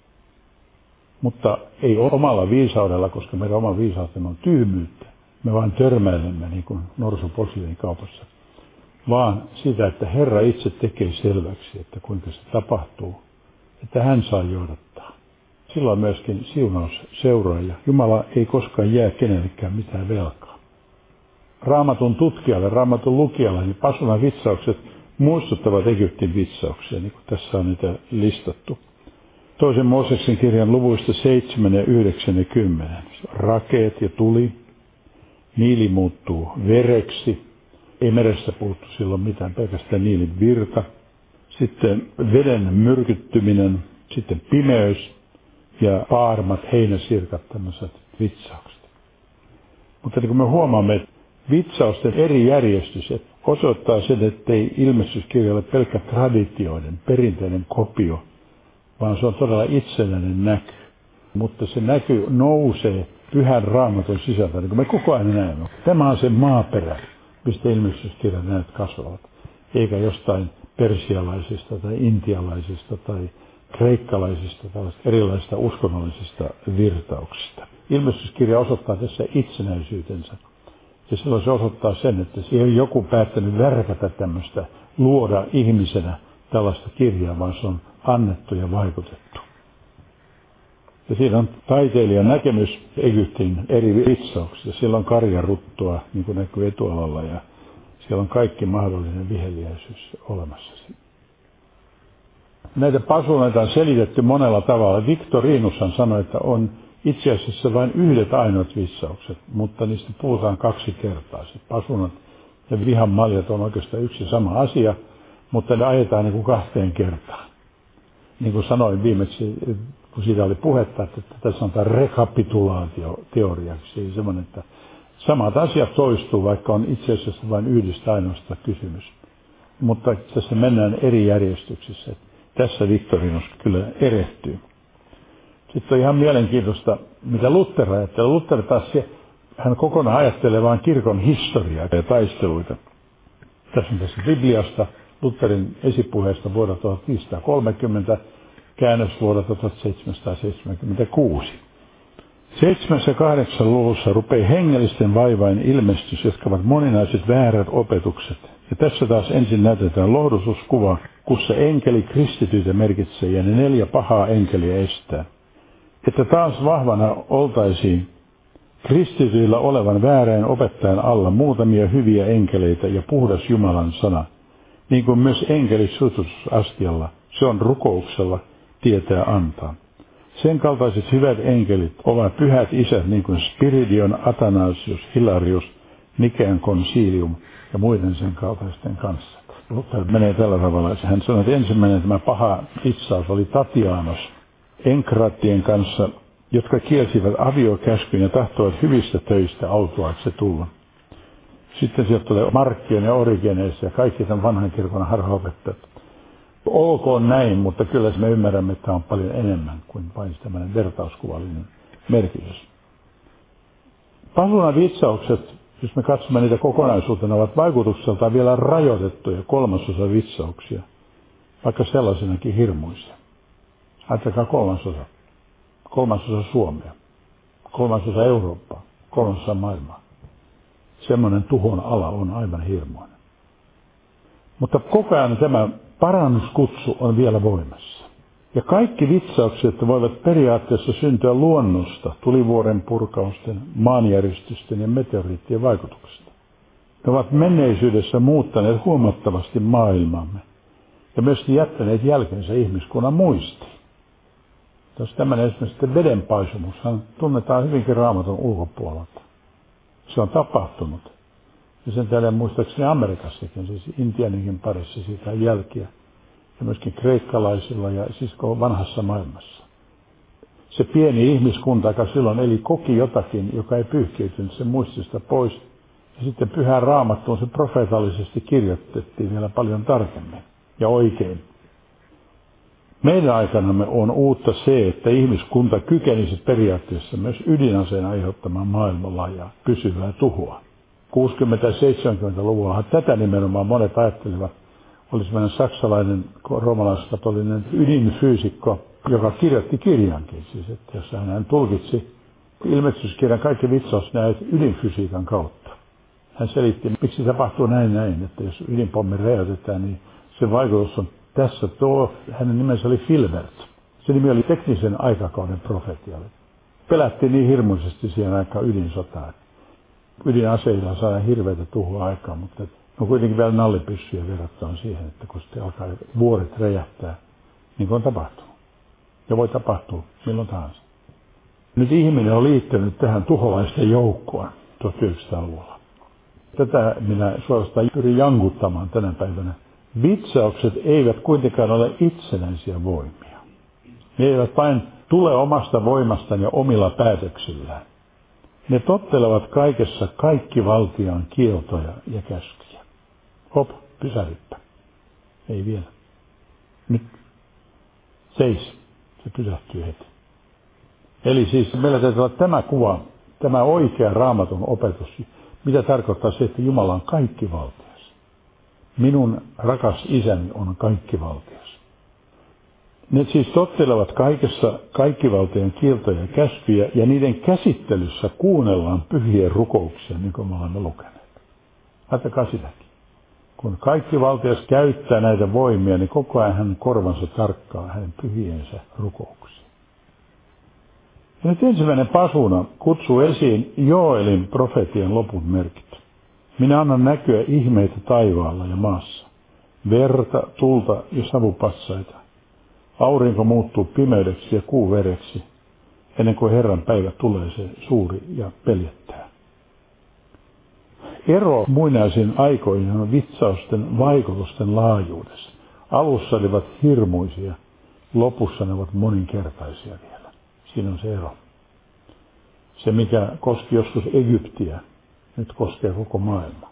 S1: Mutta ei omalla viisaudella, koska meidän oma viisautemme on tyhmyyttä. Me vain törmäilemme niin kuin norsu posliinikaupassa. Vaan sitä, että Herra itse tekee selväksi, että kuinka se tapahtuu. Että hän saa johdattaa. Silloin myöskin siunaus seuraa ja Jumala ei koskaan jää kenellekään mitään velkaa. Raamatun tutkijalle, Raamatun lukijalle, niin Pasunan vitsaukset muistuttavat Egyptin vitsauksia, niin kuin tässä on niitä listattu. Toisen Mooseksen kirjan luvuista seitsemän ja yhdeksän ja kymmenen. Rakeet ja tuli, Niili muuttuu vereksi, ei merestä puhuttu silloin mitään, pelkästään Niilin virta. Sitten veden myrkyttyminen, sitten pimeys ja paarmat, heinäsirkat, tämmöiset vitsaukset. Mutta niin kuin me huomaamme, että vitsausten eri järjestys osoittaa sen, ettei ilmestyskirja ole pelkkä traditioiden, perinteinen kopio, vaan se on todella itsenäinen näky. Mutta se näky nousee pyhän Raamatun sisältä, niin kuin me koko ajan näemme. Tämä on se maaperä, mistä ilmestyskirjan näyt kasvavat, eikä jostain persialaisista tai intialaisista tai kreikkalaisista, tällaista erilaisista uskonnollisista virtauksista. Ilmestyskirja osoittaa tässä itsenäisyytensä. Ja silloin se osoittaa sen, että se ei ole joku päättänyt värkätä tämmöistä, luoda ihmisenä tällaista kirjaa, vaan se on annettu ja vaikutettu. Ja siinä on taiteilijan näkemys Egyptin eri vitsauksista. Siellä on karjaruttua, niin kuin näkyy etualalla, ja siellä on kaikki mahdollinen viheliäisyys olemassa. Näitä pasuneita on selitetty monella tavalla. Victorinushan sanoi, että on itse asiassa vain yhdet ainoat vitsaukset, mutta niistä puhutaan kaksi kertaa. Se pasunat ja vihan maljat on oikeastaan yksi sama asia, mutta ne ajetaan niin kuin kahteen kertaan. Niin kuin sanoin viimeksi, kun siitä oli puhetta, että tässä sanotaan rekapitulaatioteoriaksi. Eli semmoinen, että samat asiat toistuu, vaikka on itse asiassa vain yhdestä ainoasta kysymys. Mutta tässä mennään eri järjestyksissä. Tässä Victorinus kyllä erehtyy. Sitten on ihan mielenkiintoista, mitä Luther ajattelee. Luther taas se, hän kokonaan ajattelee vain kirkon historiaa ja taisteluita. Tässä on tässä Bibliasta, Lutherin esipuheesta vuodelta tuhatviisisataakolmekymmentä, käännös vuodelta tuhatseitsemänsataaseitsemänkymmentäkuusi. Seitsemäs ja kahdeksan luvussa rupeaa hengellisten vaivain ilmestys, jotka ovat moninaiset väärät opetukset. Ja tässä taas ensin näytetään lohdutuskuva, kussa enkeli kristityitä merkitsee ja ne neljä pahaa enkeliä estää. Että taas vahvana oltaisiin kristityillä olevan väärään opettajan alla muutamia hyviä enkeleitä ja puhdas Jumalan sana, niin kuin myös enkeli suutusastialla, se on rukouksella tietää antaa. Sen kaltaiset hyvät enkelit ovat pyhät isät, niin kuin Spiridion, Athanasius, Hilarius, Nikean konsilium ja muiden sen kaltaisten kanssa. Luther menee tällä tavalla. Hän sanoi, että ensimmäinen tämä paha vitsaus oli Tatianos enkraattien kanssa, jotka kielsivät aviokäskyn ja tahtoivat hyvistä töistä autuaaksi tulla. Sitten sieltä tulee Markkion ja Origenes ja kaikki tämän vanhan kirkon harhaopettajat. Olkoon näin, mutta kyllä me ymmärrämme, että tämä on paljon enemmän kuin vain tämmöinen vertauskuvallinen merkitys. Pasunan vitsaukset, jos me katsomme niitä kokonaisuutena, ovat vaikutukseltaan vielä rajoitettuja kolmasosa vitsauksia, vaikka sellaisenakin hirmuisia. Ajatelkaa kolmasosa. Kolmasosa Suomea, kolmasosa Eurooppaa, kolmasosa maailmaa. Semmoinen tuhon ala on aivan hirmuinen. Mutta koko ajan tämä parannuskutsu on vielä voimassa. Ja kaikki vitsaukset voivat periaatteessa syntyä luonnosta, tulivuoren purkausten, maanjäristysten ja meteoriittien vaikutuksesta. Ne ovat menneisyydessä muuttaneet huomattavasti maailmamme ja myöskin jättäneet jälkensä ihmiskunnan muistiin. Jos tämmöinen esimerkiksi vedenpaisumushan tunnetaan hyvinkin Raamatun ulkopuolelta. Se on tapahtunut. Ja sen täällä muistaakseni Amerikassakin, siis Intianinkin parissa siitä on jälkiä. Ja myöskin kreikkalaisilla ja siis vanhassa maailmassa. Se pieni ihmiskunta, joka silloin eli, koki jotakin, joka ei pyyhkiytynyt sen muistista pois. Ja sitten Pyhään Raamattuun se profeetallisesti kirjoitettiin vielä paljon tarkemmin ja oikein. Meidän aikanamme on uutta se, että ihmiskunta kykenisi periaatteessa myös ydinaseen aiheuttamaan maailmanlaajaa pysyvää tuhoa. kuusikymmentä- ja seitsemänkymmentäluvulla tätä nimenomaan monet ajattelivat. Oli sellainen saksalainen roomalaiskatolinen ydinfyysikko, joka kirjoitti kirjankin, siis, että jossa hän tulkitsi ilmestyskirjan kaikki vitsaus näet ydinfysiikan kautta. Hän selitti, miksi tapahtuu näin näin, että jos ydinpommi räjäytetään, niin se vaikutus on tässä. Tuo, hänen nimensä oli Filbert. Se nimi oli teknisen aikakauden profetia. Pelättiin niin hirmuisesti siihen aikaan ydinsotaa. Ydinaseilla saadaan hirveätä tuhoa aikaa, mutta on kuitenkin vielä nallipyssyjä verrattuna siihen, että kun sitten alkaa vuoret räjähtää, niin kuin on tapahtunut. Ja voi tapahtua milloin tahansa. Nyt ihminen on liittynyt tähän tuholaisten joukkoon tuhatyhdeksänsataaluvulla. Tätä minä suorastaan pyrin jankuttamaan tänä päivänä. Vitsaukset eivät kuitenkaan ole itsenäisiä voimia. Ne eivät vain tule omasta voimastaan ja omilla päätöksillään. Ne tottelevat kaikessa kaikki valtiaan kieltoja ja käskyjä. Hop, pysähdyppä. Ei vielä. Nyt. Seis. Se pysähtyy heti. Eli siis meillä täytyy olla tämä kuva, tämä oikea Raamatun opetus. Mitä tarkoittaa se, että Jumala on kaikkivaltias. Minun rakas isäni on kaikkivaltias. Ne siis tottelevat kaikessa kaikkivaltion kieltoja ja käskyjä, ja niiden käsittelyssä kuunnellaan pyhien rukouksia, niin kuin me olemme lukeneet. Ajatelkaa sitäkin. Kun kaikkivaltias käyttää näitä voimia, niin koko ajan hän korvansa tarkkaa hänen pyhiensä rukouksiin. Ja nyt ensimmäinen pasuna kutsuu esiin Joelin profetian lopun merkit. Minä annan näkyä ihmeitä taivaalla ja maassa, verta, tulta ja savupassaita. Aurinko muuttuu pimeydeksi ja kuu vereksi, ennen kuin Herran päivä tulee se suuri ja peljättää. Ero muinaisiin aikoihin on vitsausten vaikutusten laajuudessa. Alussa olivat hirmuisia, lopussa ne ovat moninkertaisia vielä. Siinä on se ero. Se, mikä koski joskus Egyptiä, nyt koskee koko maailmaa.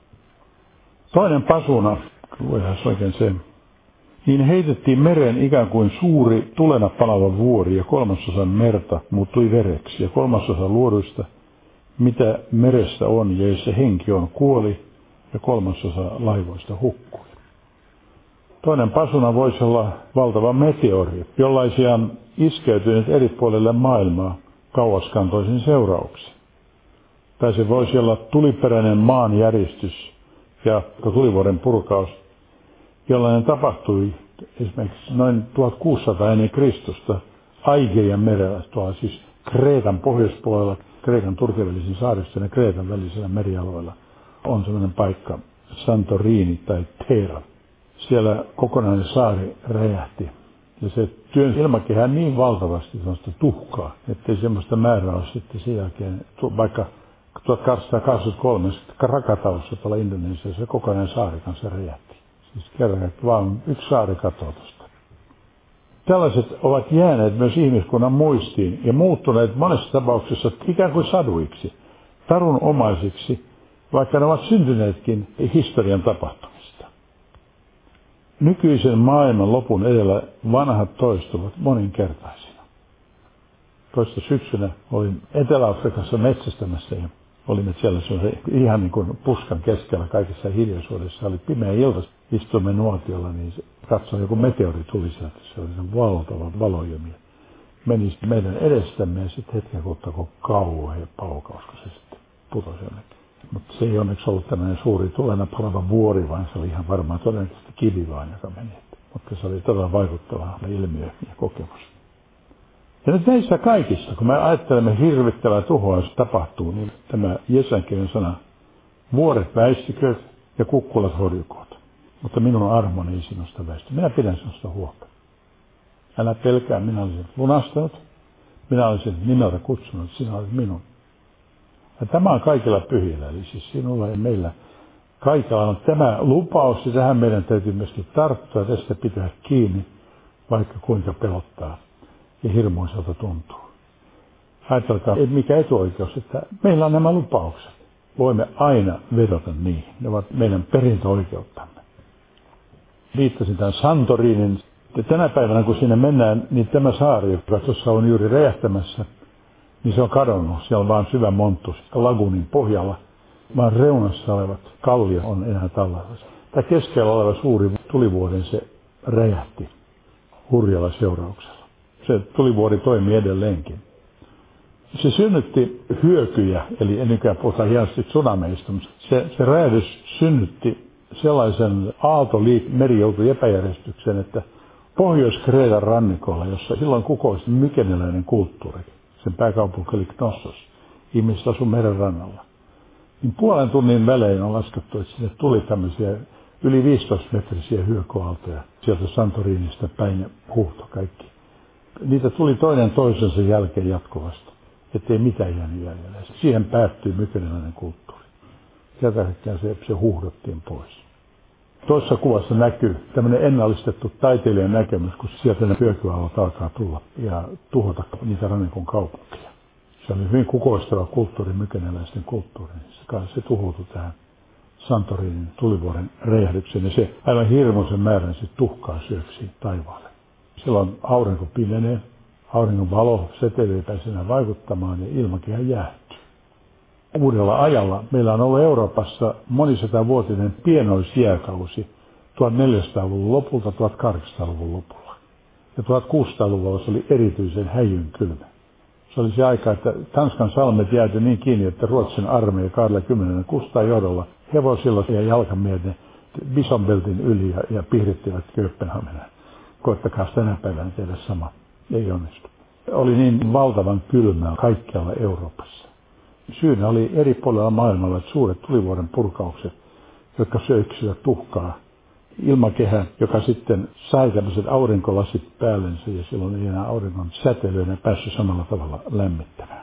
S1: Toinen pasuna, luetaan oikein se. Niin heitettiin mereen ikään kuin suuri tulena palava vuori, ja kolmasosa merta muuttui vereksi, ja kolmasosa luoduista, mitä meressä on, ja jossa henki on, kuoli, ja kolmasosa laivoista hukkui. Toinen pasuna voisi olla valtava meteori, jollaisia on iskeytynyt eri puolille maailmaa kauaskantoisin seurauksin. Tai se voisi olla tuliperäinen maanjäristys ja tulivuoren purkaus, jollainen tapahtui esimerkiksi noin tuhatkuusisataa ennen Kristusta Aigeian merellä, tuolla siis Kreetan pohjoispuolella, Kreikan turkivälisen saaristossa ja Kreetan välisellä merialueella on sellainen paikka, Santorini tai Thera. Siellä kokonainen saari räjähti ja se työnsi ilmakehään niin valtavasti sellaista tuhkaa, ettei semmoista määrää ole sitten sen jälkeen, vaikka tuhatkahdeksansataakaksikymmentäkolme Krakataussa tuolla Indonesiassa se kokonainen saari kanssa räjähti. Siis kerran, että vaan yksi saari katoaa tuosta. Tällaiset ovat jääneet myös ihmiskunnan muistiin ja muuttuneet monessa tapauksessa ikään kuin saduiksi, tarunomaisiksi, vaikka ne ovat syntyneetkin historian tapahtumista. Nykyisen maailman lopun edellä vanhat toistuvat moninkertaisina. Toista syksynä olin Etelä-Afrikassa metsästämässä ja olimme siellä ihan niin kuin puskan keskellä kaikessa hiljaisuudessa. Oli pimeä ilta, istuimme nuotiolla, niin katsoin joku meteori tuli sieltä. Se oli se valtava valojumia. Meni meidän edestämme ja sitten hetken kuluttua kun kauhea paukaus, kun se sitten putosi jonnekin. Mutta se ei onneksi ollut tämmöinen suuri tulena palava vuori, vaan se oli ihan varmaan todennäköisesti kivi vaan, joka meni. Mutta mutta se oli todella vaikuttava ilmiö ja kokemus. Ja nyt näissä kaikissa, kun me ajattelemme hirvittävää tuhoa, jos tapahtuu, niin tämä jesajankielen sana, vuoret väistykööt ja kukkulat horjukoot. Mutta minun armoni ei sinusta väisty. Minä pidän sinusta huolta. Älä pelkää, minä olisin lunastanut. Minä olisin nimeltä kutsunut, sinä olet minun. Ja tämä on kaikilla pyhillä, eli siis sinulla ja meillä. Kaikilla on tämä lupaus, ja tähän meidän täytyy myöskin tarttua, tästä pitää kiinni, vaikka kuinka pelottaa ja hirmuiselta tuntuu. Ajatelkaa, mikä etuoikeus, että meillä on nämä lupaukset. Voimme aina vedota niihin. Ne ovat meidän perintöoikeuttamme. Viittasin tämän Santorinin. Ja tänä päivänä, kun sinne mennään, niin tämä saari, joka tuossa on juuri räjähtämässä, niin se on kadonnut. Siellä on vain syvä monttu lagunin pohjalla. Vaan reunassa olevat kalliot on enää tallella. Tämä keskellä oleva suuri tulivuori, se räjähti hurjalla seurauksella. Se tulivuori toimii edelleenkin. Se synnytti hyökyjä, eli ennen puhutaan hienosti tsunameista, mutta se, se räjähdys synnytti sellaisen aaltoliik, meri joutui epäjärjestykseen, että Pohjois-Kreetan rannikolla, jossa silloin kukoisti mykeneläinen kulttuuri, sen pääkaupunki oli Knossos, ihmiset asu meren rannalla, niin puolen tunnin välein on laskettu, että sinne tuli tämmöisiä yli viisitoista metrisiä hyökyaaltoja sieltä Santorinista päin ja huuhto kaikki. Niitä tuli toinen toisensa jälkeen jatkuvasti, ettei mitään jäänyt jäljellä. Siihen päättyi mykeneläinen kulttuuri. Sieltä se, se huuhdottiin pois. Toisessa kuvassa näkyy tämmöinen ennallistettu taiteilijan näkemys, kun sieltä ne hyökyaallot alkaa tulla ja tuhota niitä rannikon kaupunkia. Se oli hyvin kukoistava kulttuuri, mykeneläisten kulttuuri. Se, se tuhoutui tähän Santorinin tulivuoren räjähdykseen ja se aivan hirmuisen määrän sit tuhkaa syöksii taivaalle. Silloin aurinko pimenee, auringon valo seteli ei pääse enää vaikuttamaan ja ilmakehä jäähtyy. Uudella ajalla meillä on ollut Euroopassa monisatavuotinen pienoisjääkausi tuhatneljäsataaluvun lopulta tuhatkahdeksansataaluvun lopulla. Ja tuhatkuusisataaluvulla se oli erityisen häijyn kylmä. Se oli se aika, että Tanskan salmet jäätyi niin kiinni, että Ruotsin armeija kahdellakymmenellä Kustaan johdolla hevosilla ja jalkamiehet Bisonbeltin yli ja, ja piirittivät Kööpenhaminaan. Koettakaa tänä päivänä tehdä sama. Ei onnistu. Oli niin valtavan kylmää kaikkialla Euroopassa. Syynä oli eri puolilla maailmalla suuret tulivuoren purkaukset, jotka söiksivät tuhkaa. Ilmakehä, joka sitten sai tämmöiset aurinkolasit päällensä ja silloin ei enää auringon säteilyä päässyt samalla tavalla lämmittämään.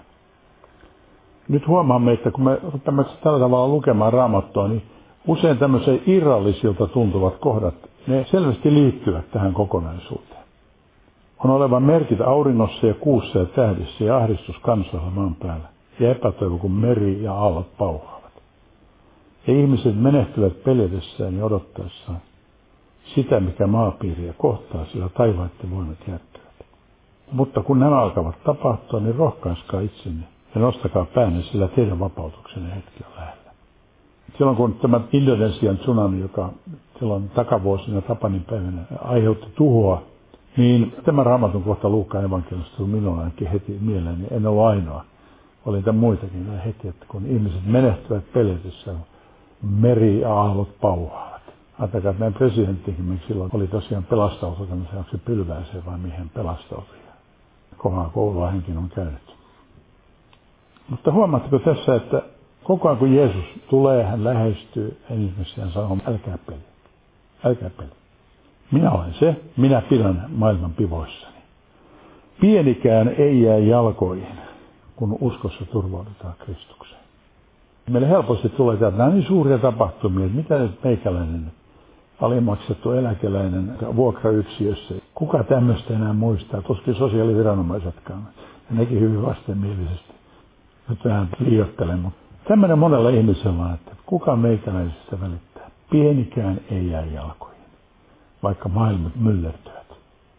S1: Nyt huomaamme, että kun me rupeamme tällä tavalla lukemaan Raamattua, niin usein tämmöiset irrallisilta tuntuvat kohdat, ne selvästi liittyvät tähän kokonaisuuteen. On olevan merkit auringossa ja kuussa ja tähdissä ja ahdistus kansoilla maan päällä ja epätoivo, kun meri ja aallot pauhaavat. Ja ihmiset menehtyvät peljätessään ja odottaessaan sitä, mikä maapiiriä kohtaa, sillä taivaiden voimat jättävät. Mutta kun nämä alkavat tapahtua, niin rohkaiskaa itsenne ja nostakaa päänne, sillä teidän vapautuksenne hetki on lähellä. Silloin kun tämä Indonesian tsunami, joka silloin takavuosina Tapanin päivänä aiheutti tuhoa, niin tämä Raamatun kohta Luukkaan evankeliumista tuli minulla ainakin heti mieleen, niin en ole ainoa. Oli tämän muitakin heti, että kun ihmiset menehtyvät peljätessään, meri ja aallot pauhaavat. Ajatelkaa, että meidän presidenttikin silloin oli tosiaan pelastautunut, onko se pylvääseen vai mihin pelastautui. Kovaa koulua hänkin on käynyt. Mutta huomaatteko tässä, että koko ajan kun Jeesus tulee, hän lähestyy, ensimmäisenä hän sanoo, älkää peli, älkää peli. Minä olen se, minä pidän maailman pivoissani. Pienikään ei jää jalkoihin, kun uskossa turvaudutaan Kristukseen. Meille helposti tulee täältä, nämä niin suuria tapahtumia, että mitä nyt meikäläinen, alimaksettu eläkeläinen vuokrayksiössä, kuka tämmöistä enää muistaa, tuskin sosiaaliviranomaisetkaan. Ja nekin hyvin vastenmielisesti. Nyt vähän liioittelen, mutta tämmöinen monella ihmisellä on, että kuka meikäläisestä välittää. Pienikään ei jää jalkoihin, vaikka maailmat myllertyvät.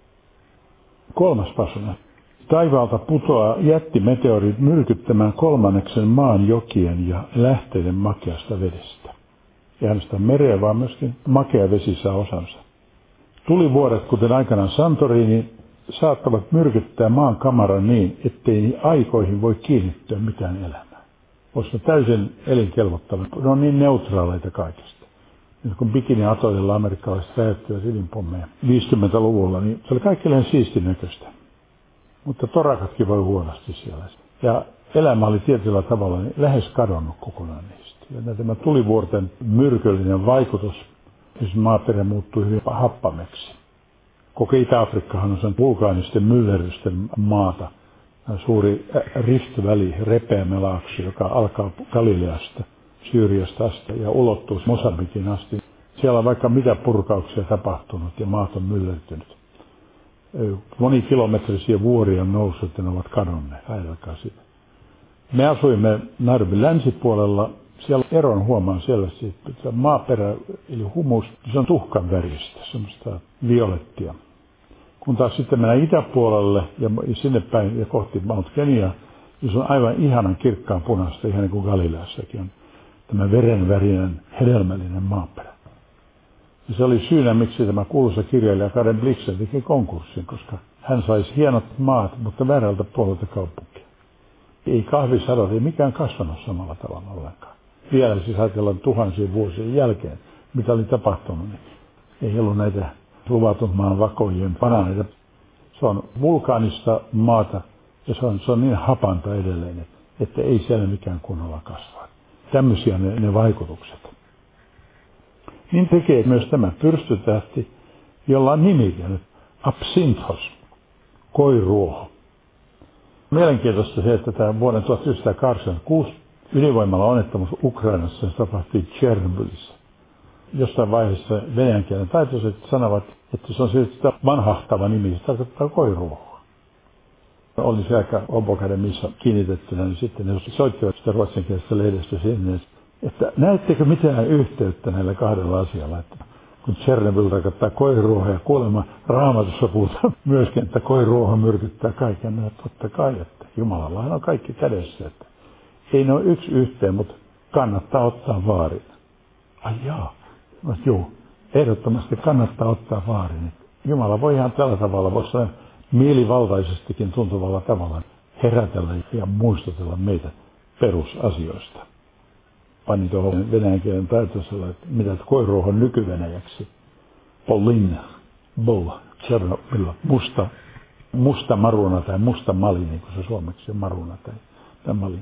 S1: Kolmas pasuna. Taivaalta putoaa jättimeteorit myrkyttämään kolmanneksen maan jokien ja lähteiden makeasta vedestä. Ei ainoastaan mereä, vaan myöskin makea vesi saa osansa. Tulivuoret, kuten aikanaan Santorini, saattavat myrkyttää maan kamaran niin, ettei aikoihin voi kiinnittyä mitään elämää. Voisi täysin elinkelvottavaa. Ne on niin neutraaleita kaikesta. kun bikini-atoillilla amerikkalaiset räjäyttivät ydinpommeja viisikymmentäluvulla, niin se oli kaikilleen siistin näköistä. Mutta torakatkin voi huonosti siellä. Ja elämä oli tietyllä tavalla niin lähes kadonnut kokonaan niistä. Ja tämä tulivuorten myrkyllinen vaikutus, jos maaperä muuttui hyvin happameksi. Koko Itä-Afrikkahan on sen vulkaanisten myllerrysten maata. Suuri Rift-väli, Repeämelaakso, joka alkaa Galileasta, Syyriasta asti ja ulottuu Mosambikin asti. Siellä on vaikka mitä purkauksia tapahtunut ja maat on myllertynyt. Monikilometrisiä vuoria on noussut ja ne ovat kadonneet. Ajatelkaa sitä. Me asuimme Nairobin länsipuolella. Siellä eron huomaan siellä, että maaperä, eli humus, se on tuhkan väristä, semmoista violettia. Kun taas sitten mennään itäpuolelle ja sinne päin ja kohti Mount Kenia, niin se on aivan ihanan kirkkaan punaista, ihan niin kuin Galileassakin on tämä verenvärinen, hedelmällinen maaperä. Ja se oli syynä, miksi tämä kuuluisa kirjailija Karen Blixen teki konkurssin, koska hän saisi hienot maat, mutta väärältä puolelta kaupunkia. Ei kahvisadot, ei mikään kasvanut samalla tavalla ollenkaan. Vielä siis ajatellaan tuhansien vuosien jälkeen, mitä oli tapahtunut, niin ei ollut näitä luvatun maan vakojen pananeita. Se on vulkaanista maata ja se on, se on niin hapanta edelleen, että ei siellä mikään kunnolla kasvaa. Tämmöisiä ne, ne vaikutukset. Niin tekee myös tämä pyrstötähti, jolla on nimikin, Absinthos, koiruoho. Mielenkiintoista se, että tämä vuoden tuhatyhdeksänsataakahdeksankymmentäkuusi ydinvoimalla onnettomuus Ukrainassa tapahtui Tšernobylissä. Jossain vaiheessa venäjän kielen taitoiset sanovat, että se on siitä vanhahtava nimi, se tarkoittaa koiruohoa. Oli se aika Obokademissa kiinnitettynä, niin sitten ne soittivat sitä ruotsinkielistä lehdestä sinne, että näettekö mitään yhteyttä näillä kahdella asialla, että kun Tšernobyl tarkoittaa koiruohoa ja kuulemma Raamatussa puhutaan myöskin, että koiruoho myrkyttää kaiken, no totta kai, että Jumalallahan on kaikki kädessä, että ei ne ole yksi yhteen, mutta kannattaa ottaa vaarin. Ai jaa, no juu, ehdottomasti kannattaa ottaa vaarin. Jumala voi ihan tällä tavalla, voisi sanoa mielivaltaisestikin tuntuvalla tavalla herätellä ja muistutella meitä perusasioista. Panin tuohon venäjän kielen taitoisella, että mitä koiruohon nykyvenäjäksi. Polin, bol, Tšernobyl, musta, musta maruna tai musta mali, niin kuin se suomeksi on maruna tai, tai mali.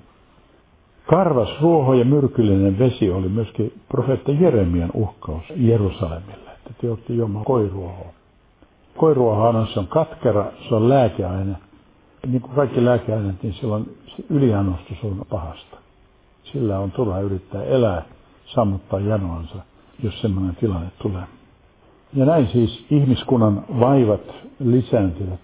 S1: Karvas ruoho ja myrkyllinen vesi oli myöskin profeetta Jeremian uhkaus Jerusalemille, että te olette juomaan koiruohoa. Koiruohohan se on katkera, se on lääkeaine. Niin kuin kaikki lääkeaineet, niin silloin yliannostus on pahasta. Sillä on turha yrittää elää, sammuttaa janoansa, jos semmoinen tilanne tulee. Ja näin siis ihmiskunnan vaivat lisääntyvät.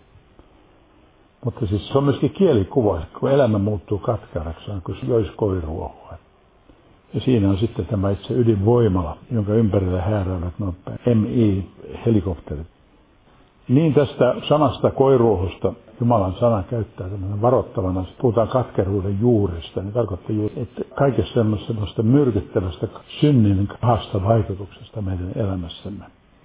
S1: Mutta siis se on myöskin kielikuva, kun elämä muuttuu katkeraksi, kun se joisi koiruohoa. Ja siinä on sitten tämä itse ydinvoimala, jonka ympärillä hääräävät nuo M I-helikopterit. Niin tästä samasta koiruohosta Jumalan sana käyttää tämmöinen varoittavana, puhutaan katkeruuden juurista, niin tarkoittaa juuri, että kaikessa semmoista myrkyttävästä synnin pahasta vaikutuksesta meidän elämässämme.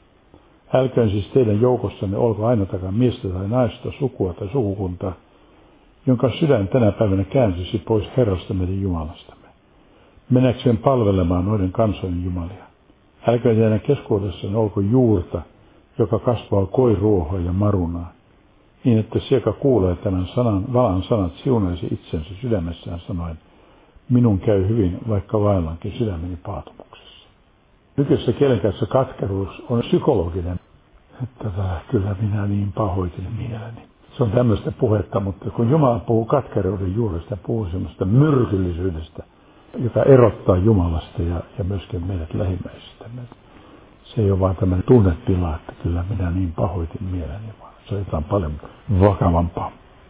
S1: Älköön siis teidän joukossanne olko ainoatakaan miestä tai naista, sukua tai sukukuntaa, jonka sydän tänä päivänä kääntyisi pois Herrasta meidän Jumalastamme, mennäkseen palvelemaan noiden kansojen Jumalia. Älköön teidän keskuudessanne olko juurta, joka kasvaa koiruohoa ja marunaa, niin että se, joka kuulee tämän sanan, valan sanat, siunaisi itsensä sydämessään sanoen, minun käy hyvin, vaikka vaellankin sydämeni paatumuksessa. Nykyisessä kielenkäytössä katkeruus on psykologinen, että kyllä minä niin pahoitin mieleni. Se on tämmöistä puhetta, mutta kun Jumala puhuu katkeruuden juuresta, puhuu semmoista myrkyllisyydestä, joka erottaa Jumalasta ja, ja myöskin meidät lähimmäisistämme. Se ei ole vaan tämmöinen tunnetila, että kyllä minä niin pahoitin mieleni, vaan se on jotain paljon vakavampaa.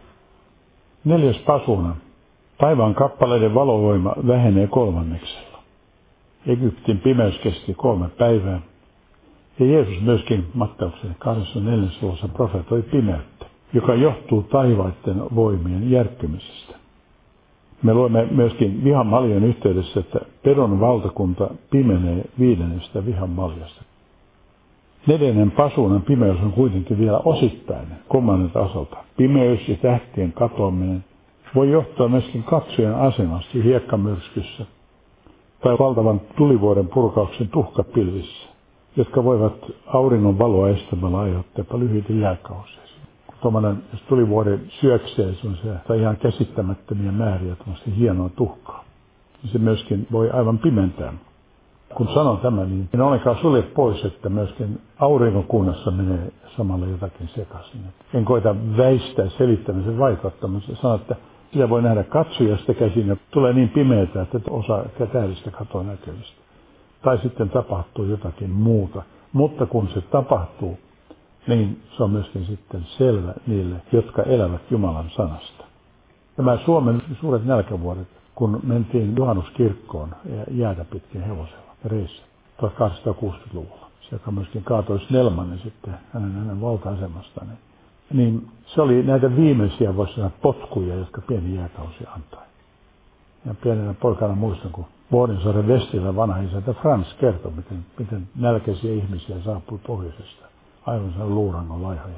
S1: Neljäs pasuna. Taivaan kappaleiden valovoima vähenee kolmanneksella. Egyptin pimeys kesti kolme päivää. Ja Jeesus myöskin Matteuksen kahdeskymmenesneljäs luvussa profetoi pimeyttä, joka johtuu taivaiden voimien järkkymisestä. Me luemme myöskin vihan maljan yhteydessä, että pedon valtakunta pimenee viidennestä vihan maljasta. Neljännen pasuunan pimeys on kuitenkin vielä osittainen kolmannelta osalta. Pimeys ja tähtien katoaminen voi johtaa myöskin katsojan asemasta hiekkamyrskyssä tai valtavan tulivuoren purkauksen tuhkapilvissä, jotka voivat auringon valoa estämällä aiheuttaa lyhyitä jääkausia. Kun tuommoinen, jos tulivuori syöksee, se on se ihan käsittämättömiä määriä tuommoista hienoa tuhkaa. Se myöskin voi aivan pimentää. Kun sanon tämän, niin en ollenkaan sulje pois, että myöskin aurinkokunnassa menee samalla jotakin sekaisin. En koita väistää selittämisen vaikeuttamisen. Sanon, että sitä voi nähdä katsojasta käsin ja tulee niin pimeätä, että osa tähdistä katoaa näkyvistä. Tai sitten tapahtuu jotakin muuta. Mutta kun se tapahtuu, niin se on myöskin sitten selvä niille, jotka elävät Jumalan sanasta. Tämä Suomen suuret nälkävuodet, kun mentiin juhannuskirkkoon jäätä pitkin hevosella reissä tuhatkahdeksansataakuusikymmentäluvulla, se joka myöskin kaatoi Snellmanin sitten hänen, hänen valta-asemastaan, niin se oli näitä viimeisiä, voisi sanoa, potkuja, jotka pieni jääkausi antoi. Ja pienenä poikana muistan, kun Vuorinsaaren Vestilä vanha isäntä Frans kertoi, miten, miten nälkäisiä ihmisiä saapui pohjoisesta, aivan sen luurangon laihoja.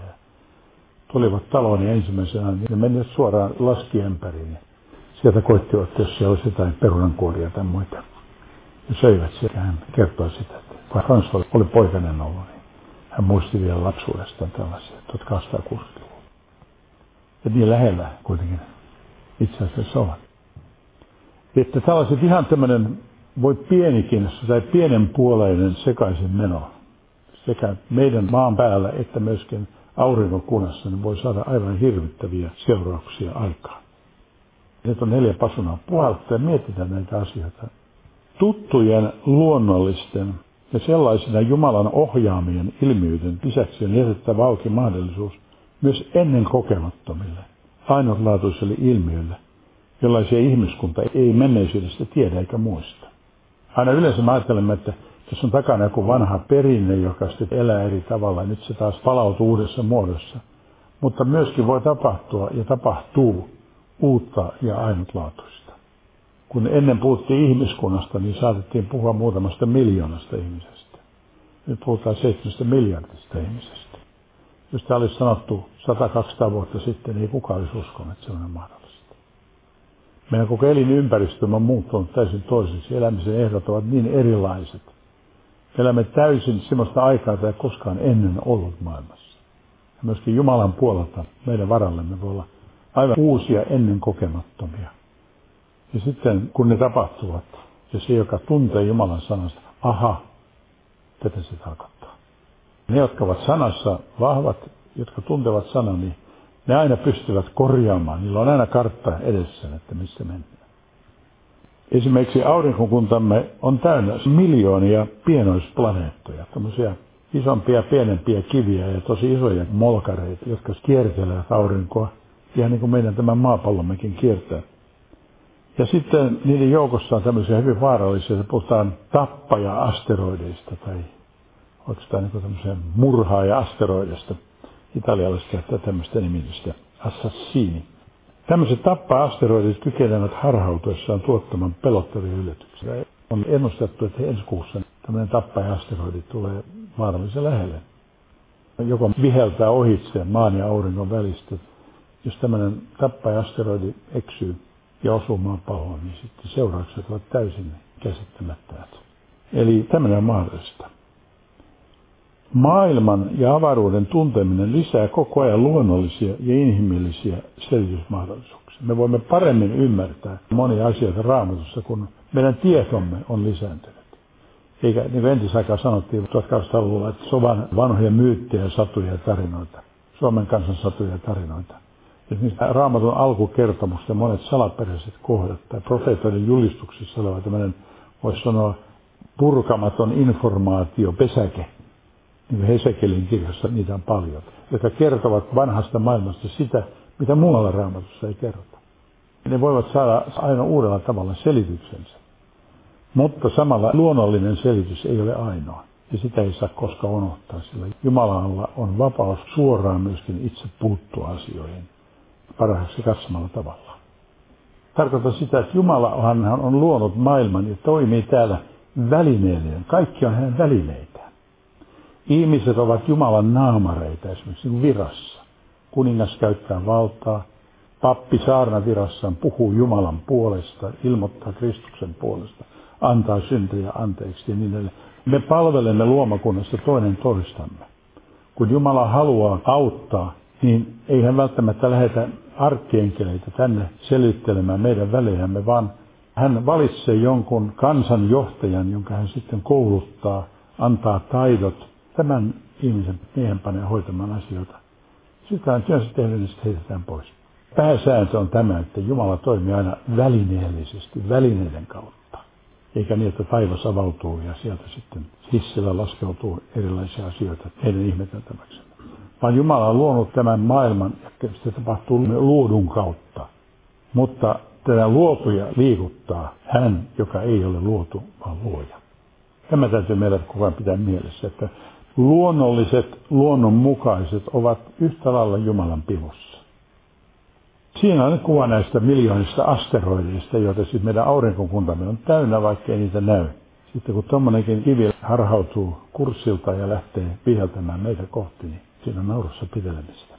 S1: Tulivat taloon ja ensimmäisenä, niin ne menivät suoraan laskiämpäriin. Sieltä koittivat, jos siellä olisi jotain perunankuoria tai muita. Ja söivät sieltä. Hän kertoi sitä, että Frans oli poikainen ollut, niin hän muisti vielä lapsuudestaan tällaisia tuhatkahdeksansataakuusikymmentäluvulla. Ja niin lähellä kuitenkin itse asiassa ovat. Että tällaiset ihan tämmöinen voi pienikin tai pienenpuoleinen sekaisin meno sekä meidän maan päällä että myöskin aurinkokunnassa, niin voi saada aivan hirvittäviä seurauksia aikaan. Nyt on neljä pasunaa puhaltaa ja mietitään näitä asioita. Tuttujen, luonnollisten ja sellaisina Jumalan ohjaamien ilmiöiden lisäksi on jätettävä auki mahdollisuus myös ennen kokemattomille, ainutlaatuisille ilmiöille, jollaisia ihmiskunta ei menneisyydestä tiedä eikä muista. Aina yleensä me ajattelemme, että tässä on takana joku vanha perinne, joka sitten elää eri tavalla, ja nyt se taas palautuu uudessa muodossa. Mutta myöskin voi tapahtua ja tapahtuu uutta ja ainutlaatuista. Kun ennen puhuttiin ihmiskunnasta, niin saatettiin puhua muutamasta miljoonasta ihmisestä. Nyt puhutaan seitsemästä miljardista ihmisestä. Jos tämä olisi sanottu sata kaksisataa vuotta sitten, niin ei kukaan olisi uskonut, että se on mahdollista. Meidän koko elinympäristö on muuttunut täysin toiseksi. Elämisen ehdot ovat niin erilaiset. Elämme täysin sellaista aikaa, jota ei koskaan ennen ollut maailmassa. Ja myöskin Jumalan puolelta meidän varallemme voi olla aivan uusia ennen kokemattomia. Ja sitten kun ne tapahtuvat, ja se, joka tuntee Jumalan sanasta, aha, tätä se tarkoittaa. Ne, jotka ovat sanassa vahvat, jotka tuntevat sanan, niin ne aina pystyvät korjaamaan. Niillä on aina kartta edessä, että missä mennään. Esimerkiksi aurinkokuntamme on täynnä miljoonia pienoisplaneettoja, tämmöisiä isompia ja pienempiä kiviä ja tosi isoja molkareita, jotka kiertelevät aurinkoa, ihan niin kuin meidän tämän maapallommekin kiertää. Ja sitten niiden joukossa on tämmöisiä hyvin vaarallisia, että puhutaan tappaja-asteroideista tai oikeastaan niin kuin tämmöisiä murhaaja-asteroideista. Italialaisista käyttää tämmöistä nimitystä, assassini. Tämmöiset tappa-asteroidit kykenevät harhautuessaan tuottamaan pelottavia yllätyksiä. On ennustettu, että ensi kuussa tämmöinen tappaja-asteroidi tulee vaarallisen lähelle. Joko viheltää ohitse maan ja auringon välistä. Jos tämmöinen tappaja-asteroidi eksyy ja osuu maapalloon, niin sitten seuraukset ovat täysin käsittämättömät. Eli tämmöinen on mahdollista. Maailman ja avaruuden tunteminen lisää koko ajan luonnollisia ja inhimillisiä selitysmahdollisuuksia. Me voimme paremmin ymmärtää monia asioita Raamatussa, kun meidän tietomme on lisääntynyt. Eikä niin kuin entisaikaan sanottiin tuhatkahdeksansataaluvulla, että se on vanhoja myyttejä, satuja ja tarinoita. Suomen kansan satuja ja tarinoita. Esimerkiksi Raamatun alkukertomus ja monet salaperäiset kohdat tai profeetoiden julistuksissa oleva tämmöinen, voisi sanoa, purkamaton informaatio, pesäke. Niin kuin Hesekielin kirjassa niitä on paljon, jotka kertovat vanhasta maailmasta sitä, mitä muualla Raamatussa ei kerrota. Ne voivat saada aina uudella tavalla selityksensä. Mutta samalla luonnollinen selitys ei ole ainoa. Ja sitä ei saa koskaan unohtaa, sillä Jumalalla on vapaus suoraan myöskin itse puuttua asioihin parhaaksi katsomalla tavalla. Tarkoitan sitä, että Jumala on luonut maailman ja toimii täällä välineelleen. Kaikki on hänen välineitään. Ihmiset ovat Jumalan naamareita esimerkiksi virassa. Kuningas käyttää valtaa. Pappi saarnavirassaan puhuu Jumalan puolesta, ilmoittaa Kristuksen puolesta. antaa syntejä anteeksi ja niin edelleen. Me palvelemme luomakunnassa toinen toistamme. Kun Jumala haluaa auttaa, niin ei hän välttämättä lähetä arkkienkeleitä tänne selittelemään meidän välejämme, vaan hän valitsee jonkun kansanjohtajan, jonka hän sitten kouluttaa, antaa taidot. Tämän ihmisen miehen panee hoitamaan asioita. Sitten hän työnsä tehnyt, niin sitten heitetään pois. Pääsääntö on tämä, että Jumala toimii aina välineellisesti, välineiden kautta. Eikä niin, että taivas avautuu ja sieltä sitten hissillä laskeutuu erilaisia asioita meidän ihmeteltäväksi. Vaan Jumala on luonut tämän maailman, ja se tapahtuu luodun kautta. Mutta tätä luotuja liikuttaa hän, joka ei ole luotu, vaan luoja. Tämä täytyy meidän koko ajan pitää mielessä, että luonnolliset, luonnonmukaiset ovat yhtä lailla Jumalan pivussa. Siinä on kuva näistä miljoonista asteroideista, joita siis meidän aurinkokuntamme on täynnä, vaikka ei niitä näy. Sitten kun tuommoinenkin kivi harhautuu kurssilta ja lähtee viheltämään meitä kohti, niin siinä on naurussa pitelemistä.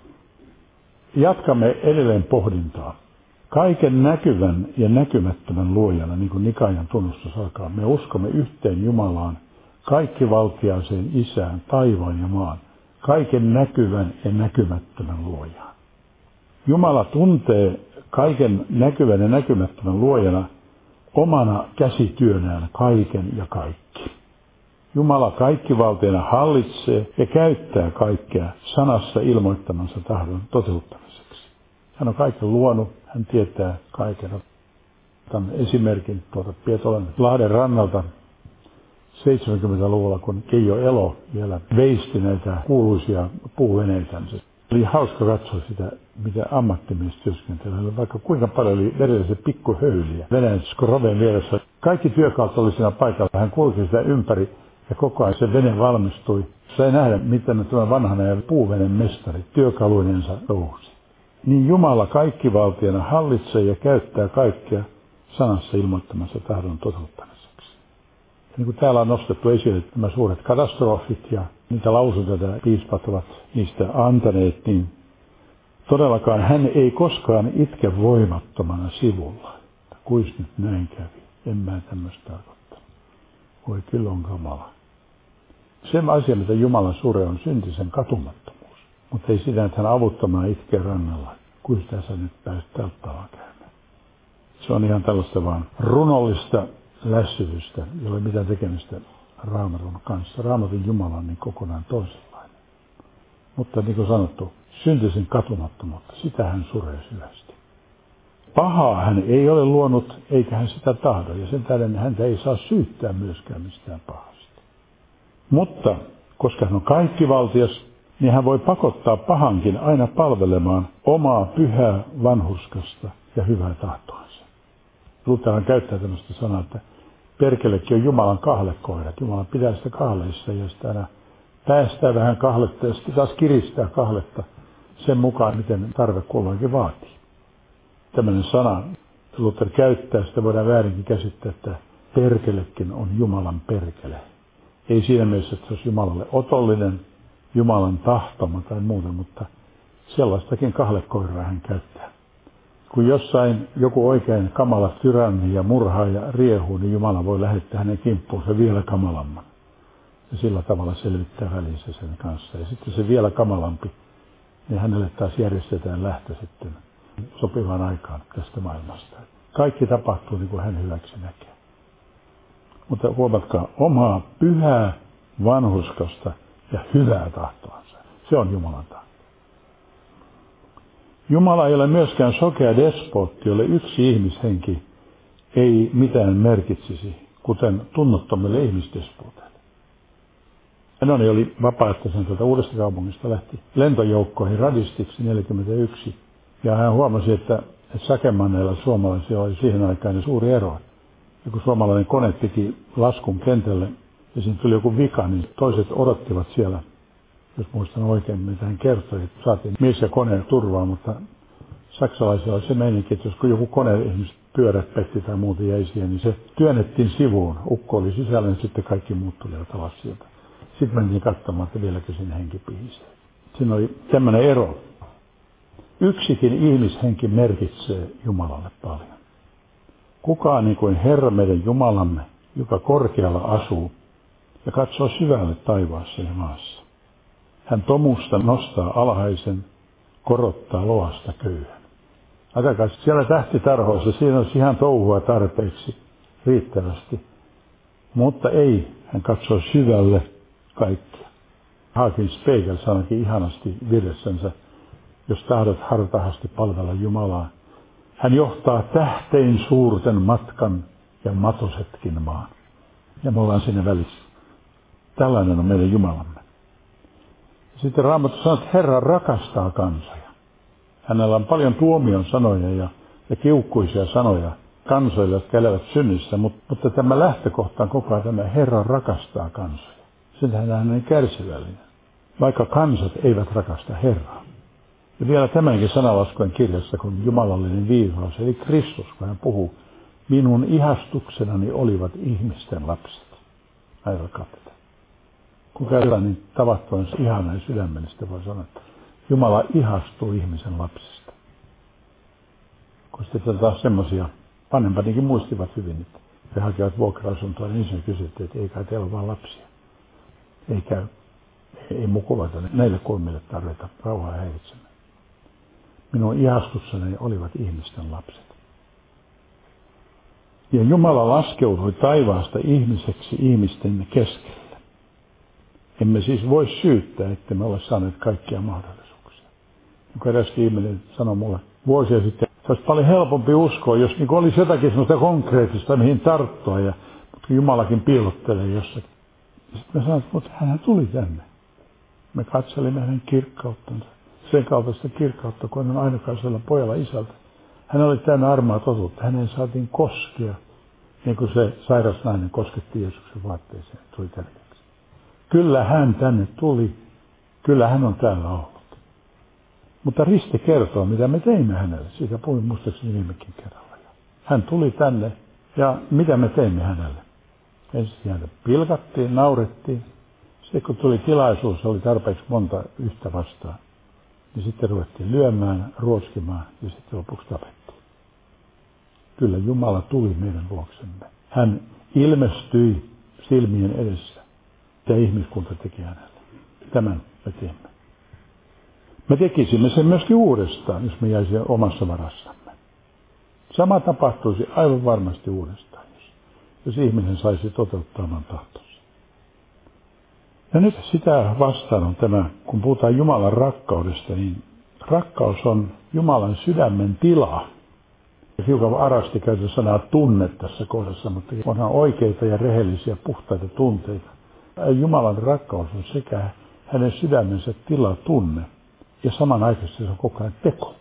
S1: Jatkamme edelleen pohdintaa. Kaiken näkyvän ja näkymättömän luojana, niin kuin Nikaian tunnustus alkaa, me uskomme yhteen Jumalaan, kaikkivaltiaiseen Isään, taivaan ja maan, kaiken näkyvän ja näkymättömän luojaan. Jumala tuntee kaiken näkyvän ja näkymättömän luojana omana käsityönään kaiken ja kaikki. Jumala kaikkivaltiana hallitsee ja käyttää kaikkea sanassa ilmoittamansa tahdon toteuttamiseksi. Hän on kaiken luonut, hän tietää kaiken. Otan esimerkin tuolta Pietolan Lahden rannalta seitsemänkymmentäluvulla, kun Keijo Elo vielä veisti näitä kuuluisia puuveneitänsä. Oli hauska katsoa sitä, mitä ammattimies työskentelee. Vaikka kuinka paljon oli verellisiä pikkuhöyliä veneen skroven vieressä. Kaikki työkalut oli siinä paikalla. Hän kulki sitä ympäri ja koko ajan se vene valmistui. Sai nähdä, miten tämä vanhana ja puuvenen mestari työkaluinensa nousi. Niin Jumala kaikkivaltiana hallitsee ja käyttää kaikkea sanassa ilmoittamassa tahdon toteuttamiseksi. Ja niin kuin täällä on nostettu esille nämä suuret katastrofit ja niitä lausuntoja, joita piispat ovat niistä antaneet, niin todellakaan hän ei koskaan itke voimattomana sivulla. Kuis nyt näin kävi? En mä tämmöistä tarkoittanut. Voi kyllä on kamala. Se asia, mitä Jumalan sure on syntisen katumattomuus. Mutta ei sitä, että hän avuttomaan itkee rannalla. Kuis tässä nyt pääsit telttavaa käymään? Se on ihan tällaista vaan runollista lässytystä, jolla ei ole mitään tekemistä Raamatun kanssa. Raamatun Jumala on niin kokonaan toisenlainen. Mutta niin kuin sanottu, syntisen katumattomuutta, sitä hän suree syvästi. Pahaa hän ei ole luonut, eikä hän sitä tahdo, ja sen tähden häntä ei saa syyttää myöskään mistään pahasta. Mutta, koska hän on kaikkivaltias, niin hän voi pakottaa pahankin aina palvelemaan omaa pyhää vanhurskasta ja hyvää tahtoansa. Lutheran käyttää tämmöistä sanaa, että perkelekin on Jumalan kahlekoirat. Jumala pitää sitä kahleissa ja sitä aina päästää vähän kahletta ja sitten taas kiristää kahletta sen mukaan, miten tarve kulloinkin vaatii. Tämmöinen sana Luther käyttää, sitä voidaan väärinkin käsittää, että perkelekin on Jumalan perkele. Ei siinä mielessä, että se olisi Jumalalle otollinen, Jumalan tahtoma tai muuta, mutta sellaistakin kahlekoiraa hän käyttää. Kun jossain joku oikein kamala tyranni ja murhaa ja riehuu, niin Jumala voi lähettää hänen kimppuunsa vielä kamalamman. Ja sillä tavalla selvittää välinsä sen kanssa. Ja sitten se vielä kamalampi, niin hänelle taas järjestetään lähtö sitten sopivaan aikaan tästä maailmasta. Kaikki tapahtuu niin kuin hän hyväksi näkee. Mutta huomatkaa, omaa pyhää vanhurskasta ja hyvää tahtoansa. Se on Jumalan tahto. Jumala ei ole myöskään sokea despootti, jolle yksi ihmishenki ei mitään merkitsisi, kuten tunnottomille ihmisdespooteille. Enoni oli vapaaehtoisen tuolta Uudesta kaupungista lähti lentojoukkoihin radistiksi neljäkymmentäyksi. Ja hän huomasi, että sakemanneilla suomalaisilla oli siihen aikaan suuri ero. Ja kun suomalainen kone teki laskun kentälle ja siinä tuli joku vika, niin toiset odottivat siellä. Jos muistan oikein, mitä hän kertoi, että saatiin mies ja kone turvaa, mutta saksalaisilla oli se meininki, että jos joku kone, esimerkiksi pyörät petti tai muuta jäi siihen, niin se työnnettiin sivuun. Ukko oli sisällä ja sitten kaikki muut tulivat alas sieltä. Sitten mentiin katsomaan, että vieläkö sinne henki pihisee. Siinä oli tämmöinen ero. Yksikin ihmishenki merkitsee Jumalalle paljon. Kukaan niin kuin Herra meidän Jumalamme, joka korkealla asuu ja katsoo syvälle taivaassa ja maassa. Hän tomusta nostaa alhaisen, korottaa loasta köyhän. Ajatelkaa, siellä tähtitarhoissa, siinä olisi ihan touhua tarpeeksi, riittävästi. Mutta ei, hän katsoo syvälle kaikkia. Haakin Spiegel sanoikin ihanasti virressänsä, jos tahdot hartaasti palvella Jumalaa. Hän johtaa tähtein suurten matkan ja matosetkin maan. Ja me ollaan siinä välissä. Tällainen on meidän Jumalamme. Sitten Raamattu sanoo, että Herra rakastaa kansoja. Hänellä on paljon tuomion sanoja ja, ja kiukkuisia sanoja kansoille, jotka elävät synnissä, mutta, mutta tämä lähtökohta on koko ajan tämä Herra rakastaa kansoja. Sitähän hän on kärsivällinen, vaikka kansat eivät rakasta Herraa. Ja vielä tämänkin sanalaskujen kirjassa, kun jumalallinen viisaus, eli Kristus, kun hän puhuu, minun ihastuksenani olivat ihmisten lapset. Ajatelkaa tätä. Kun käydään niin tavattoman ihana ja sydämellistä, voi sanoa, että Jumala ihastuu ihmisen lapsista. Kun sitten taas semmoisia, vanhempanikin muistivat hyvin, että he hakevat vuokra-asuntoa, niin ensin kysyttiin, että ei kai teillä ole vaan lapsia. Ei käy, ei, ei mukuloita, näille kolmille tarvita rauhaa häiritsemään. Minun ihastukseni olivat ihmisten lapset. Ja Jumala laskeutui taivaasta ihmiseksi ihmisten keskelle. Emme siis voi syyttää, että me ole saaneet kaikkia mahdollisuuksia. Kun eräskin ihminen sanoi mulle vuosia sitten, että olisi paljon helpompi uskoa, jos niin olisi jotakin sellaista konkreettista, mihin tarttua, ja, mutta Jumalakin piilottelee jossakin. Sitten me sanoin, että hän tuli tänne. Me katselimme hänen kirkkauttansa, sen kaltaista kirkkautta, kun hän on ainokaisella pojalla isältä. Hän oli täynnä armaa totuutta. Hänen saatiin koskea, niin kuin se sairas nainen kosketti Jeesuksen vaatteeseen, tuli terveeksi. Kyllä hän tänne tuli, kyllä hän on täällä ollut. Mutta Risti kertoo, mitä me teimme hänelle. Siitä puhuin muistaakseni viimekin kerralla. Hän tuli tänne, ja mitä me teimme hänelle? Ensin häntä pilkattiin, naurettiin. Sitten kun tuli tilaisuus, oli tarpeeksi monta yhtä vastaan. Niin sitten ruvettiin lyömään, ruoskimaan ja sitten lopuksi tapettiin. Kyllä Jumala tuli meidän luoksemme. Hän ilmestyi silmien edessä ja ihmiskunta teki hänelle. Tämän me teemme. Me tekisimme sen myöskin uudestaan, jos me jäisi omassa varassamme. Sama tapahtuisi aivan varmasti uudestaan, jos, jos ihminen saisi toteuttaa oman tahtonsa. Ja nyt sitä vastaan on tämä, kun puhutaan Jumalan rakkaudesta, niin rakkaus on Jumalan sydämen tila. Hiukan arasti käytetään sanaa tunne tässä kohdassa, mutta onhan oikeita ja rehellisiä, puhtaita tunteita. Jumalan rakkaus on sekä hänen sydämensä tila, tunne, ja samanaikaisesti se on koko ajan teko.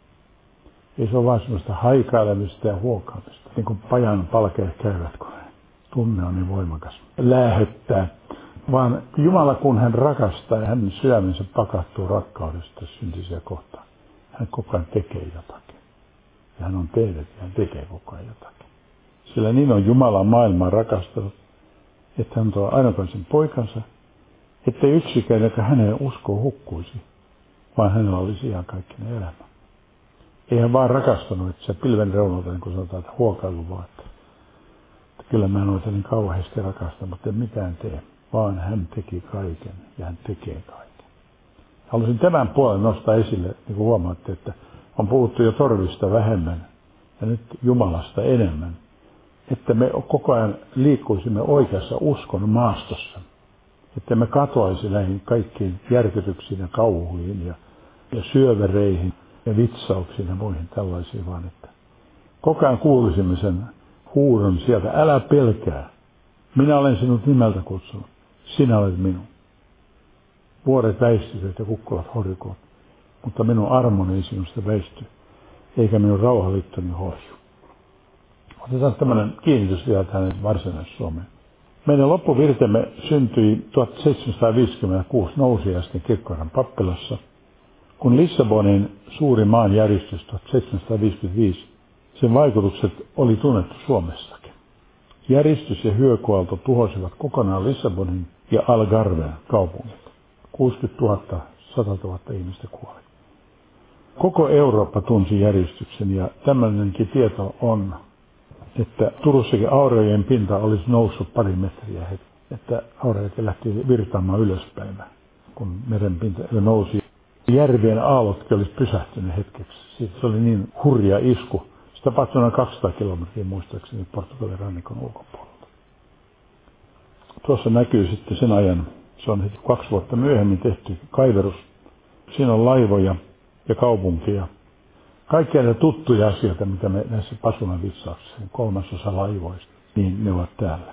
S1: Ei se ole vain sellaista haikailemista ja huokaamista, niin kuin pajan palkeet käyvät, kun tunne on niin voimakas. Lähettää. Vaan Jumala, kun hän rakastaa ja hänen sydämensä pakahtuu rakkaudesta syntisiä kohtaan, hän koko ajan tekee jotakin. Ja hän on tehnyt ja hän tekee koko ajan jotakin. Sillä niin on Jumala maailmaa rakastanut, että hän tuo ainokaisen poikansa, ettei yksikään, joka häneen uskoo, hukkuisi, vaan hänellä olisi ihan kaikkinen elämä. Ei hän vaan rakastanut, että se pilven reunalta, niin kuin sanotaan, että huokailu vaan, että, että kyllä mä noita niin kauheasti rakastan, mutta en mitään tee. Vaan hän teki kaiken ja hän tekee kaiken. Haluaisin tämän puolen nostaa esille, niin kuin huomaatte, että on puhuttu jo torvista vähemmän ja nyt Jumalasta enemmän. Että me koko ajan liikkuisimme oikeassa uskon maastossa. Että me katoaisi näihin kaikkiin järkytyksiin ja kauhuihin ja, ja syövereihin ja vitsauksiin ja muihin tällaisiin, vaan että koko ajan kuulisimme sen huudon sieltä, älä pelkää. Minä olen sinut nimeltä kutsunut. Sinä olet minun. Vuoret väistyvät ja kukkulat horjukoot, mutta minun armoni ei sinusta väisty, eikä minun rauhaliittoni horju. Otetaan tämmöinen kiinnitys vielä tähän Varsinais-Suomeen. Meidän loppuvirtemme syntyi tuhatseitsemänsataaviisikymmentäkuusi nousiaisten kirkkoherran pappilassa, kun Lissabonin suuri maanjäristys tuhatseitsemänsataaviisikymmentäviisi, sen vaikutukset oli tunnettu Suomessakin. Järistys ja hyökyaalto tuhosivat kokonaan Lissabonin ja Algarven kaupungit. kuusikymmentätuhatta, sata tuhatta ihmistä kuoli. Koko Eurooppa tunsi järistyksen ja tämmöinenkin tieto on että Turussakin Aurajoen pinta olisi noussut pari metriä, että Aurajoki lähti virtaamaan ylöspäin, kun merenpinta nousi. Järvien aallotkin olisi pysähtynyt hetkeksi. Siitä se oli niin hurja isku. Se tapahtui noin kaksisataa kilometriä muistaakseni Portugalin rannikon ulkopuolella. Tuossa näkyy sitten sen ajan, se on heti kaksi vuotta myöhemmin tehty kaiverus. Siinä on laivoja ja kaupunkia. Kaikkia ne tuttuja asioita, mitä me näissä Pasunan vitsauksissa, kolmasosa laivoista, niin ne ovat täällä.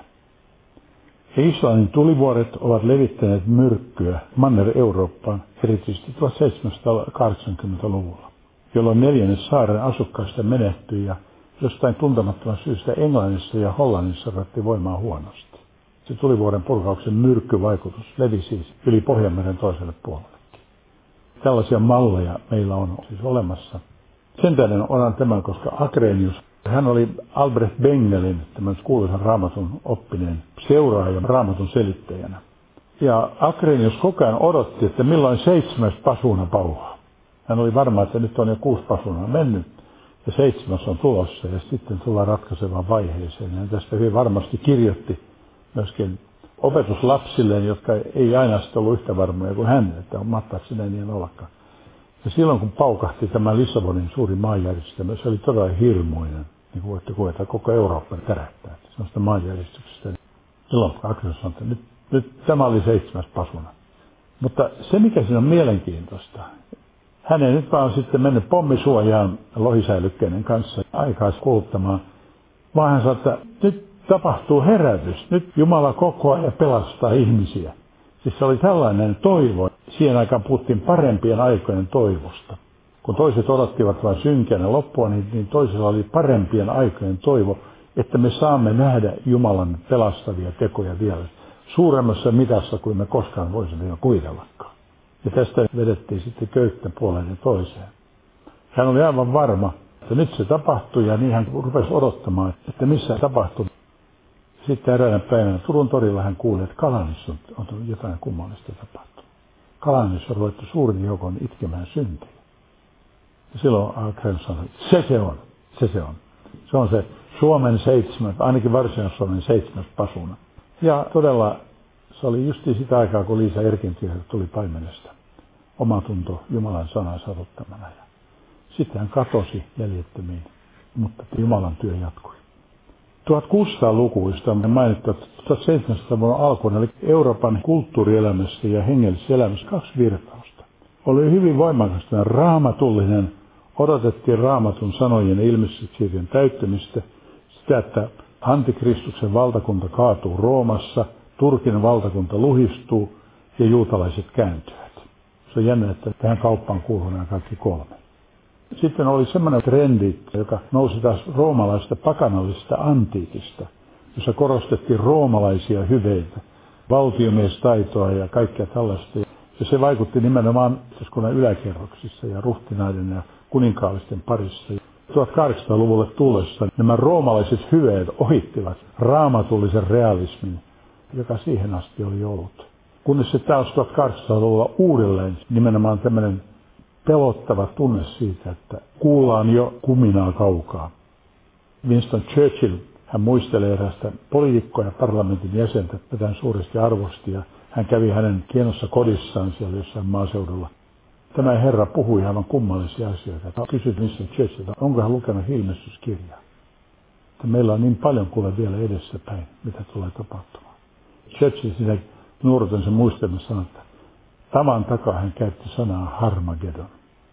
S1: Ja Islannin tulivuoret ovat levittäneet myrkkyä Manner-Eurooppaan erityisesti tuhatseitsemänsataakahdeksankymmentäluvulla, jolloin neljännes saaren asukkaista menehtyi ja jostain tuntemattoman syystä Englannissa ja Hollannissa ruvettiin voimaan huonosti. Se tulivuoren purkauksen myrkkyvaikutus levisi siis yli Pohjanmeren toiselle puolellekin. Tällaisia malleja meillä on siis olemassa. Sen tähden otan tämän, koska Agrenius, hän oli Albrecht Bengelin, tämän kuuluisan raamatun oppineen seuraaja raamatun selittäjänä. Ja Agrenius koko ajan odotti, että milloin seitsemäs pasuna pauhaa. Hän oli varma, että nyt on jo kuusi pasunaa mennyt ja seitsemäs on tulossa ja sitten tullaan ratkaisevaan vaiheeseen. Hän tästä hyvin varmasti kirjoitti myöskin opetuslapsilleen, jotka ei aina sitten ollut yhtä varmoja kuin hän, että on mahtaako sinne niin ollakaan. Ja silloin kun paukahti tämä Lissabonin suuri maanjärjestelmä, se oli todella hirmuinen. Niin kuin voitte kuvata, koko Eurooppa tärähtää sellaista maanjärjestyksestä. Silloin Agrenius sanoi, että nyt, nyt tämä oli seitsemäs pasuna. Mutta se mikä siinä on mielenkiintoista, hän ei nyt vaan sitten mennyt pommisuojaan lohisäilykkeiden kanssa aikaa kuluttamaan, vaan hän sanoi, että nyt tapahtuu herätys. Nyt Jumala koko ajan pelastaa ihmisiä. Siis se oli tällainen toivo. Siihen aikaan puhuttiin parempien aikojen toivosta. Kun toiset odottivat vain synkeänä loppua, niin, niin toisilla oli parempien aikojen toivo, että me saamme nähdä Jumalan pelastavia tekoja vielä suuremmassa mitassa kuin me koskaan voisimme jo kuvitellakaan. Ja tästä vedettiin sitten köyttä puoleen ja toiseen. Hän oli aivan varma, että nyt se tapahtui ja niin hän rupesi odottamaan, että missä tapahtui. Sitten eräänä päivänä Turun torilla hän kuuli, että Kalanissa on jotain kummallista tapahtunut. Kalanissa on ruvettu suurin joukon itkemään syntiä. Ja silloin Agrenius sanoi, että se se on, se se on. Se on se Suomen seitsemäs, ainakin Varsinais-Suomen seitsemäs pasuna. Ja todella se oli justi sitä aikaa, kun Liisa Erkintie tuli paimenesta. Omatunto Jumalan sanan sadottamana. Ja sitten hän katosi jäljettömiin, mutta Jumalan työ jatkui. tuhatkuusisataalukuista on mainittu, että tuhatseitsemänsataaluvun alkuun oli Euroopan kulttuurielämässä ja hengellisessä elämässä kaksi virtausta. Oli hyvin voimakasta raamatullinen, odotettiin raamatun sanojen ja ilmestyskirjan täyttämistä, sitä, että antikristuksen valtakunta kaatuu Roomassa, Turkin valtakunta luhistuu ja juutalaiset kääntyvät. Se on jännä, että tähän kauppaan kuuluu nämä kaikki kolme. Sitten oli semmoinen trendi, joka nousi taas roomalaisesta pakanallisesta antiikista, jossa korostettiin roomalaisia hyveitä, valtiomiestaitoa ja kaikkea tällaista. Ja se vaikutti nimenomaan yhteiskunnan yläkerroksissa ja ruhtinaiden ja kuninkaallisten parissa. tuhatkahdeksansataaluvulle tullessa nämä roomalaiset hyveet ohittivat raamatullisen realismin, joka siihen asti oli ollut. Kunnes se taas tuhatkahdeksansataaluvulla uudelleen nimenomaan tämmöinen pelottava tunne siitä, että kuullaan jo kuminaa kaukaa. Winston Churchill, hän muistelee erästä poliitikkoa ja parlamentin jäsentä, tätä hän suuresti arvosti, ja hän kävi hänen hienossa kodissaan siellä jossain maaseudulla. Tämä herra puhui aivan kummallisia asioita. Kysyi Winston Churchillilta, onko hän lukenut ilmestyskirjaa. Että meillä on niin paljon kuule vielä edessäpäin, mitä tulee tapahtumaan. Churchill siinä nuorutensa muistelmassa sanoi, että tavan takaa hän käytti sanaa Harmageddon.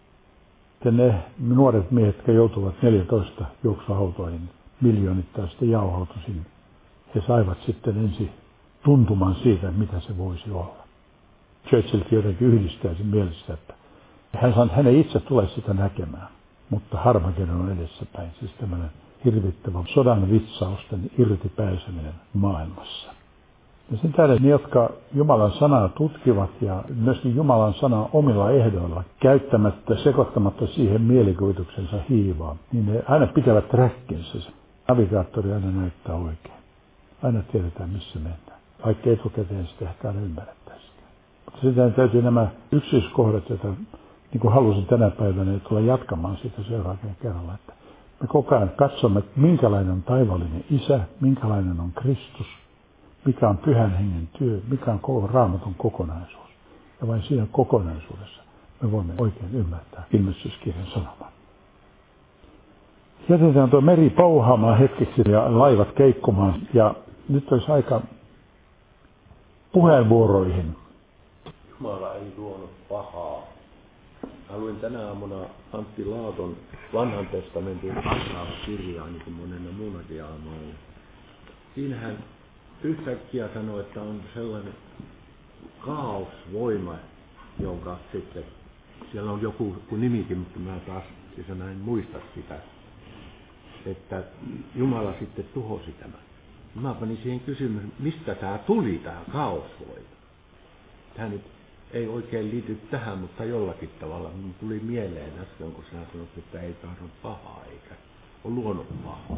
S1: Ja ne nuoret miehet, jotka joutuvat neljätoista juoksuautoihin, miljoonittain sitten jauhautu sinne. He saivat sitten ensin tuntuman siitä, mitä se voisi olla. Churchill jotenkin yhdistää sen mielessä, että hän sanoi, että hän ei itse tule sitä näkemään, mutta Harmageddon on edessäpäin. Siis tämmöinen hirvittävä sodan vitsausten irtipääseminen maailmassa. Ja sen tähden ne, jotka Jumalan sanaa tutkivat ja myöskin Jumalan sanaa omilla ehdoilla, käyttämättä, sekoittamatta siihen mielikuvituksensa hiivaa, niin ne aina pitävät räkkinsä. Navigaattori aina näyttää oikein. Aina tiedetään, missä mennään. Vaikka etukäteen sitä ehkä aina ymmärrettäisikään. Mutta sitten täytyy nämä yksityiskohdat, joita niin kuin halusin tänä päivänä tulla jatkamaan siitä seuraavien kerralla, että Me koko ajan katsomme, että minkälainen on taivaallinen Isä, minkälainen on Kristus, mikä on Pyhän Hengen työ, mikä on koko Raamatun kokonaisuus. Ja vain siinä kokonaisuudessa me voimme oikein ymmärtää ilmestyskirjan sanoman. Jätetään tuo meri pauhaamaan hetkeksi ja laivat keikkumaan. Ja nyt olisi aika puheenvuoroihin.
S2: Jumala ei luonut pahaa. Mä luin tänä aamuna Antti Laaton vanhan testamentin kirjaa, niin kuin monena muunakin aamuna. Siinä hän yhtäkkiä sanoi, että on sellainen kaosvoima, jonka sitten, siellä on joku nimikin, mutta mä taas siis en muista sitä, että Jumala sitten tuhosi tämän. Mä panin siihen kysymään, mistä tämä tuli, tämä kaosvoima. Tämä nyt ei oikein liity tähän, mutta jollakin tavalla minun tuli mieleen äsken, kun sinä sanoit, että ei tahdo pahaa eikä ole luonut pahaa.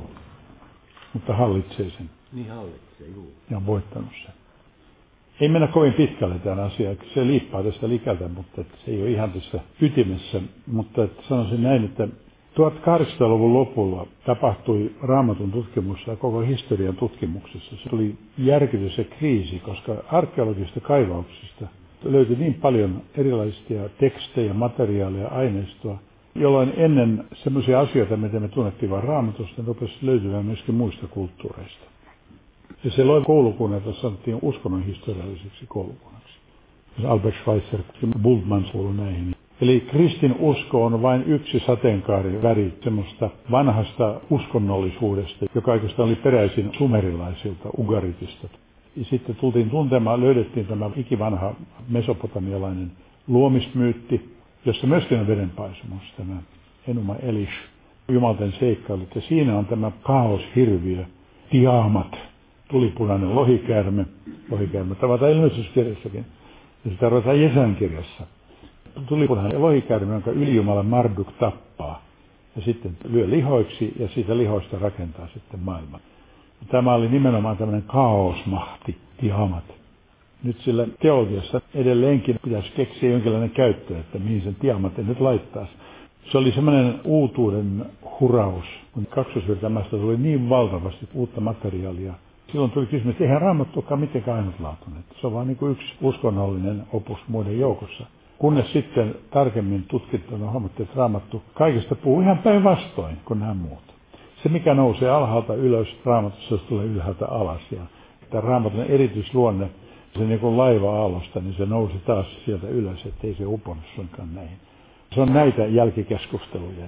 S1: Mutta hallitsee sen.
S2: Niin hallitsee, juu.
S1: Ja on voittanut sen. Ei mennä kovin pitkälle tämän asiaan. Se liippaa tästä likältä, mutta se ei ole ihan tässä ytimessä. Mutta sanoisin näin, että tuhatkahdeksansataaluvun lopulla tapahtui Raamatun tutkimuksessa ja koko historian tutkimuksessa. Se oli järkytys ja kriisi, koska arkeologisista kaivauksista löytyi niin paljon erilaisia tekstejä, materiaaleja, aineistoa, jolloin ennen semmoisia asioita, mitä me tunnettiin vain Raamatusta, ne rupesi löytymään myöskin muista kulttuureista. Ja se loi koulukunnan, jota sanottiin uskonnon historialliseksi koulukunnaksi. Albert Schweitzer ja Bultmann kuului näihin. Eli kristin usko on vain yksi sateenkaariväri semmoista vanhasta uskonnollisuudesta, joka oikeastaan oli peräisin sumerilaisilta, ugaritista. Ja sitten tultiin tuntemaan, löydettiin tämä ikivanha mesopotamialainen luomismyytti, jossa myöskin on vedenpaisumus, tämä Enuma Elish, jumalten seikkailut. Ja siinä on tämä kaoshirviö, Tiamat, tulipunainen lohikäärme, lohikäärme tavataan ilmestyskirjassakin, ja sitä ruvetaan Jesän kirjassa. Tulipunainen lohikäärme, jonka ylijumala Marduk tappaa, ja sitten lyö lihoiksi, ja siitä lihoista rakentaa sitten maailman. Tämä oli nimenomaan tämmöinen kaosmahti, Tiamat. Nyt sillä teologiassa edelleenkin pitäisi keksiä jonkinlainen käyttö, että mihin sen Tiamatin nyt laittaisi. Se oli semmoinen uutuuden huraus, kun kaksosvirtamästä tuli niin valtavasti uutta materiaalia. Silloin tuli kysymys, että eihän Raamattukaan mitenkään ainutlaatuinen. Se on vain niin kuin yksi uskonnollinen opus muiden joukossa. Kunnes sitten tarkemmin tutkittuna huomattiin, että Raamattu kaikesta puhuu ihan päinvastoin kuin nämä muut. Se, mikä nousee alhaalta ylös, Raamatussa se tulee ylhäältä alas. Ja tämä Raamatun erityisluonne, se niin kuin laiva-aallosta, niin se nousi taas sieltä ylös, ettei se uponnut suinkaan näihin. Se on näitä jälkikeskusteluja.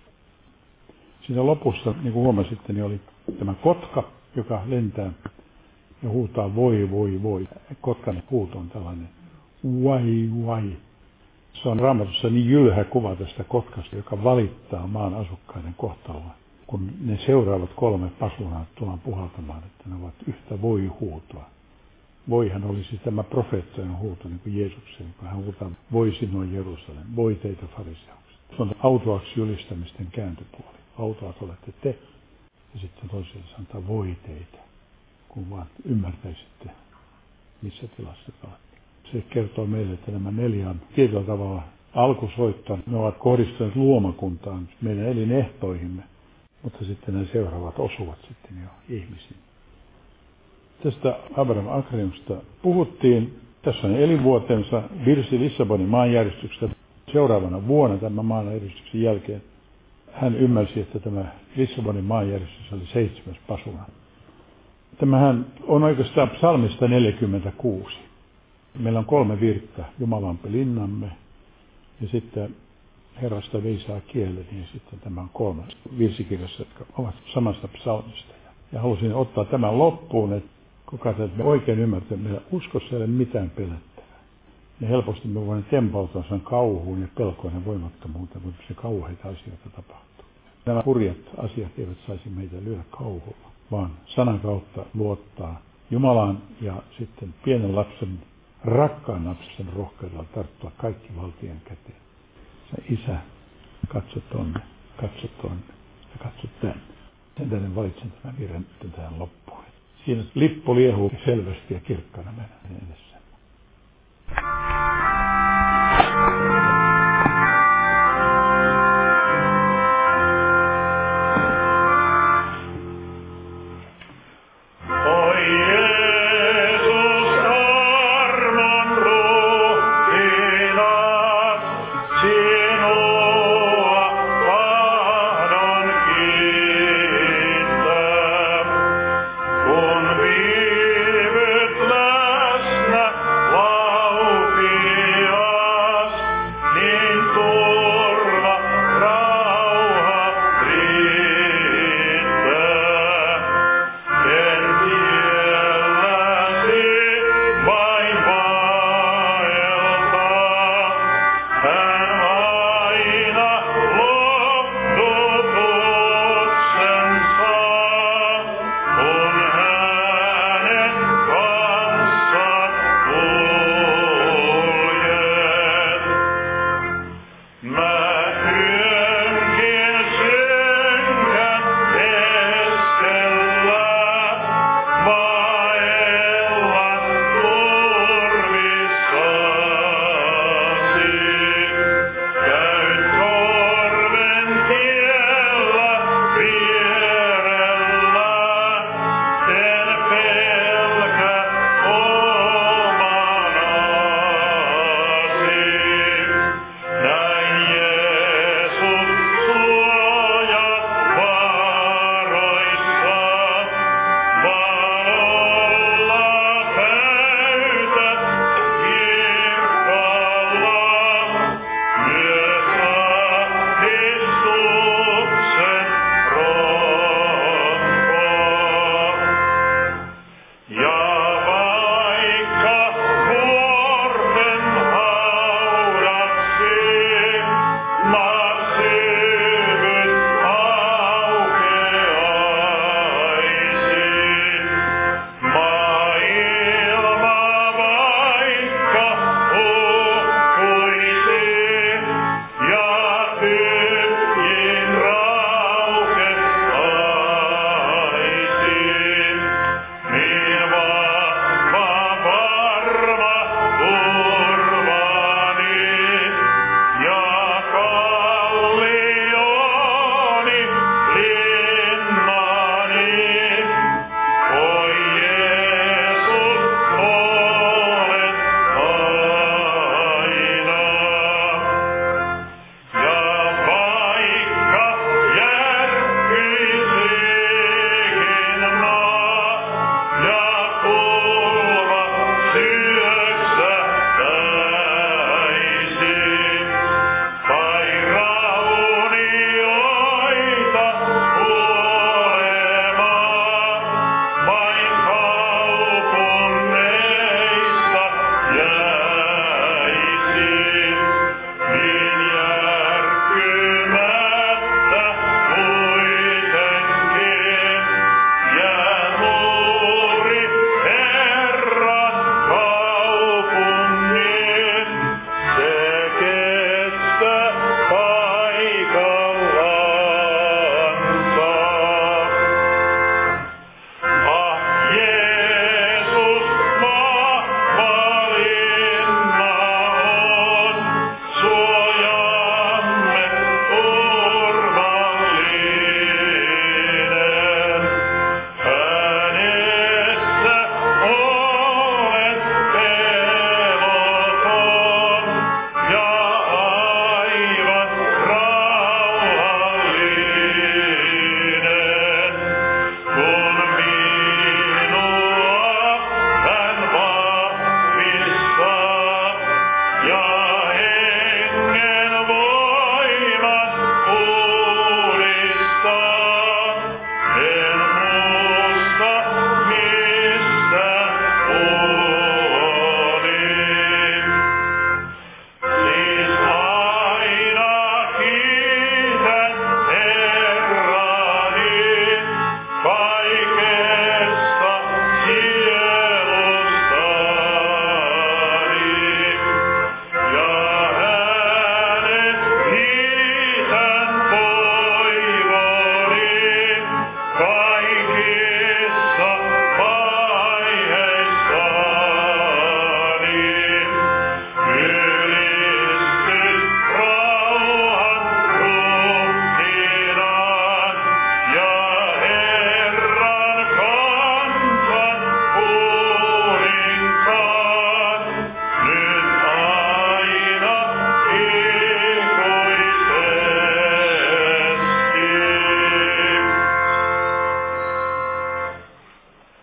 S1: Siinä lopussa, niin kuin huomasitte, niin oli tämä kotka, joka lentää ja huutaa voi, voi, voi. Kotkan huuto on tällainen vai, vai. Se on Raamatussa niin jylhä kuva tästä kotkasta, joka valittaa maan asukkaiden kohtaloa. Kun ne seuraavat kolme pasunaa tullaan puhaltamaan, että ne ovat yhtä voi-huutoa. Voihan olisi tämä profeettojen huuto, niin kuin Jeesuksen, kun hän huutaa, voi sinua Jerusalem, voi teitä fariseukset. Se on autoaksi julistamisten kääntöpuoli. Autoat olette te, ja sitten toiselle sanotaan voi teitä, kun vaan ymmärtäisitte, missä tilassa olette. Se kertoo meille, että nämä neljä on tietyllä tavalla alkusoittoon. Ne ovat kohdistuneet luomakuntaan, meidän elinehtoihimme, mutta sitten ne seuraavat osuvat sitten jo ihmisiin. Tästä Abraham Akrenusta puhuttiin. Tässä on elinvuotensa virsi Lissabonin maanjäristyksestä. Seuraavana vuonna tämän maanjäristyksen jälkeen hän ymmärsi, että tämä Lissabonin maanjäristys oli seitsemäs pasuna. Tämähän on oikeastaan psalmista neljäkymmentäkuusi. Meillä on kolme virkkaa. Jumalampi linnamme ja sitten Herrasta viisaa kieleni ja sitten tämä on kolme virsikirjassa, jotka ovat samasta psalmista. Ja halusin ottaa tämän loppuun, että koko ajan, että me oikein ymmärtämme, että meillä uskossa ei ole mitään pelättävää. Ja helposti me voimme tempautua sen kauhuun ja pelkoon ja voimattomuuteen, mutta se kauheita asioita tapahtuu. Nämä hurjat asiat eivät saisi meitä lyödä kauhulla, vaan sanan kautta luottaa Jumalaan ja sitten pienen lapsen, rakkaan lapsen rohkeudella tarttua kaikki valtion käteen. Se isä, katso tonne, katso tonne ja katso tänne. Sen tähden valitsen tämän virran tähän loppuun. Siinä lippu liehuu selvästi ja kirkkana meidän edessä.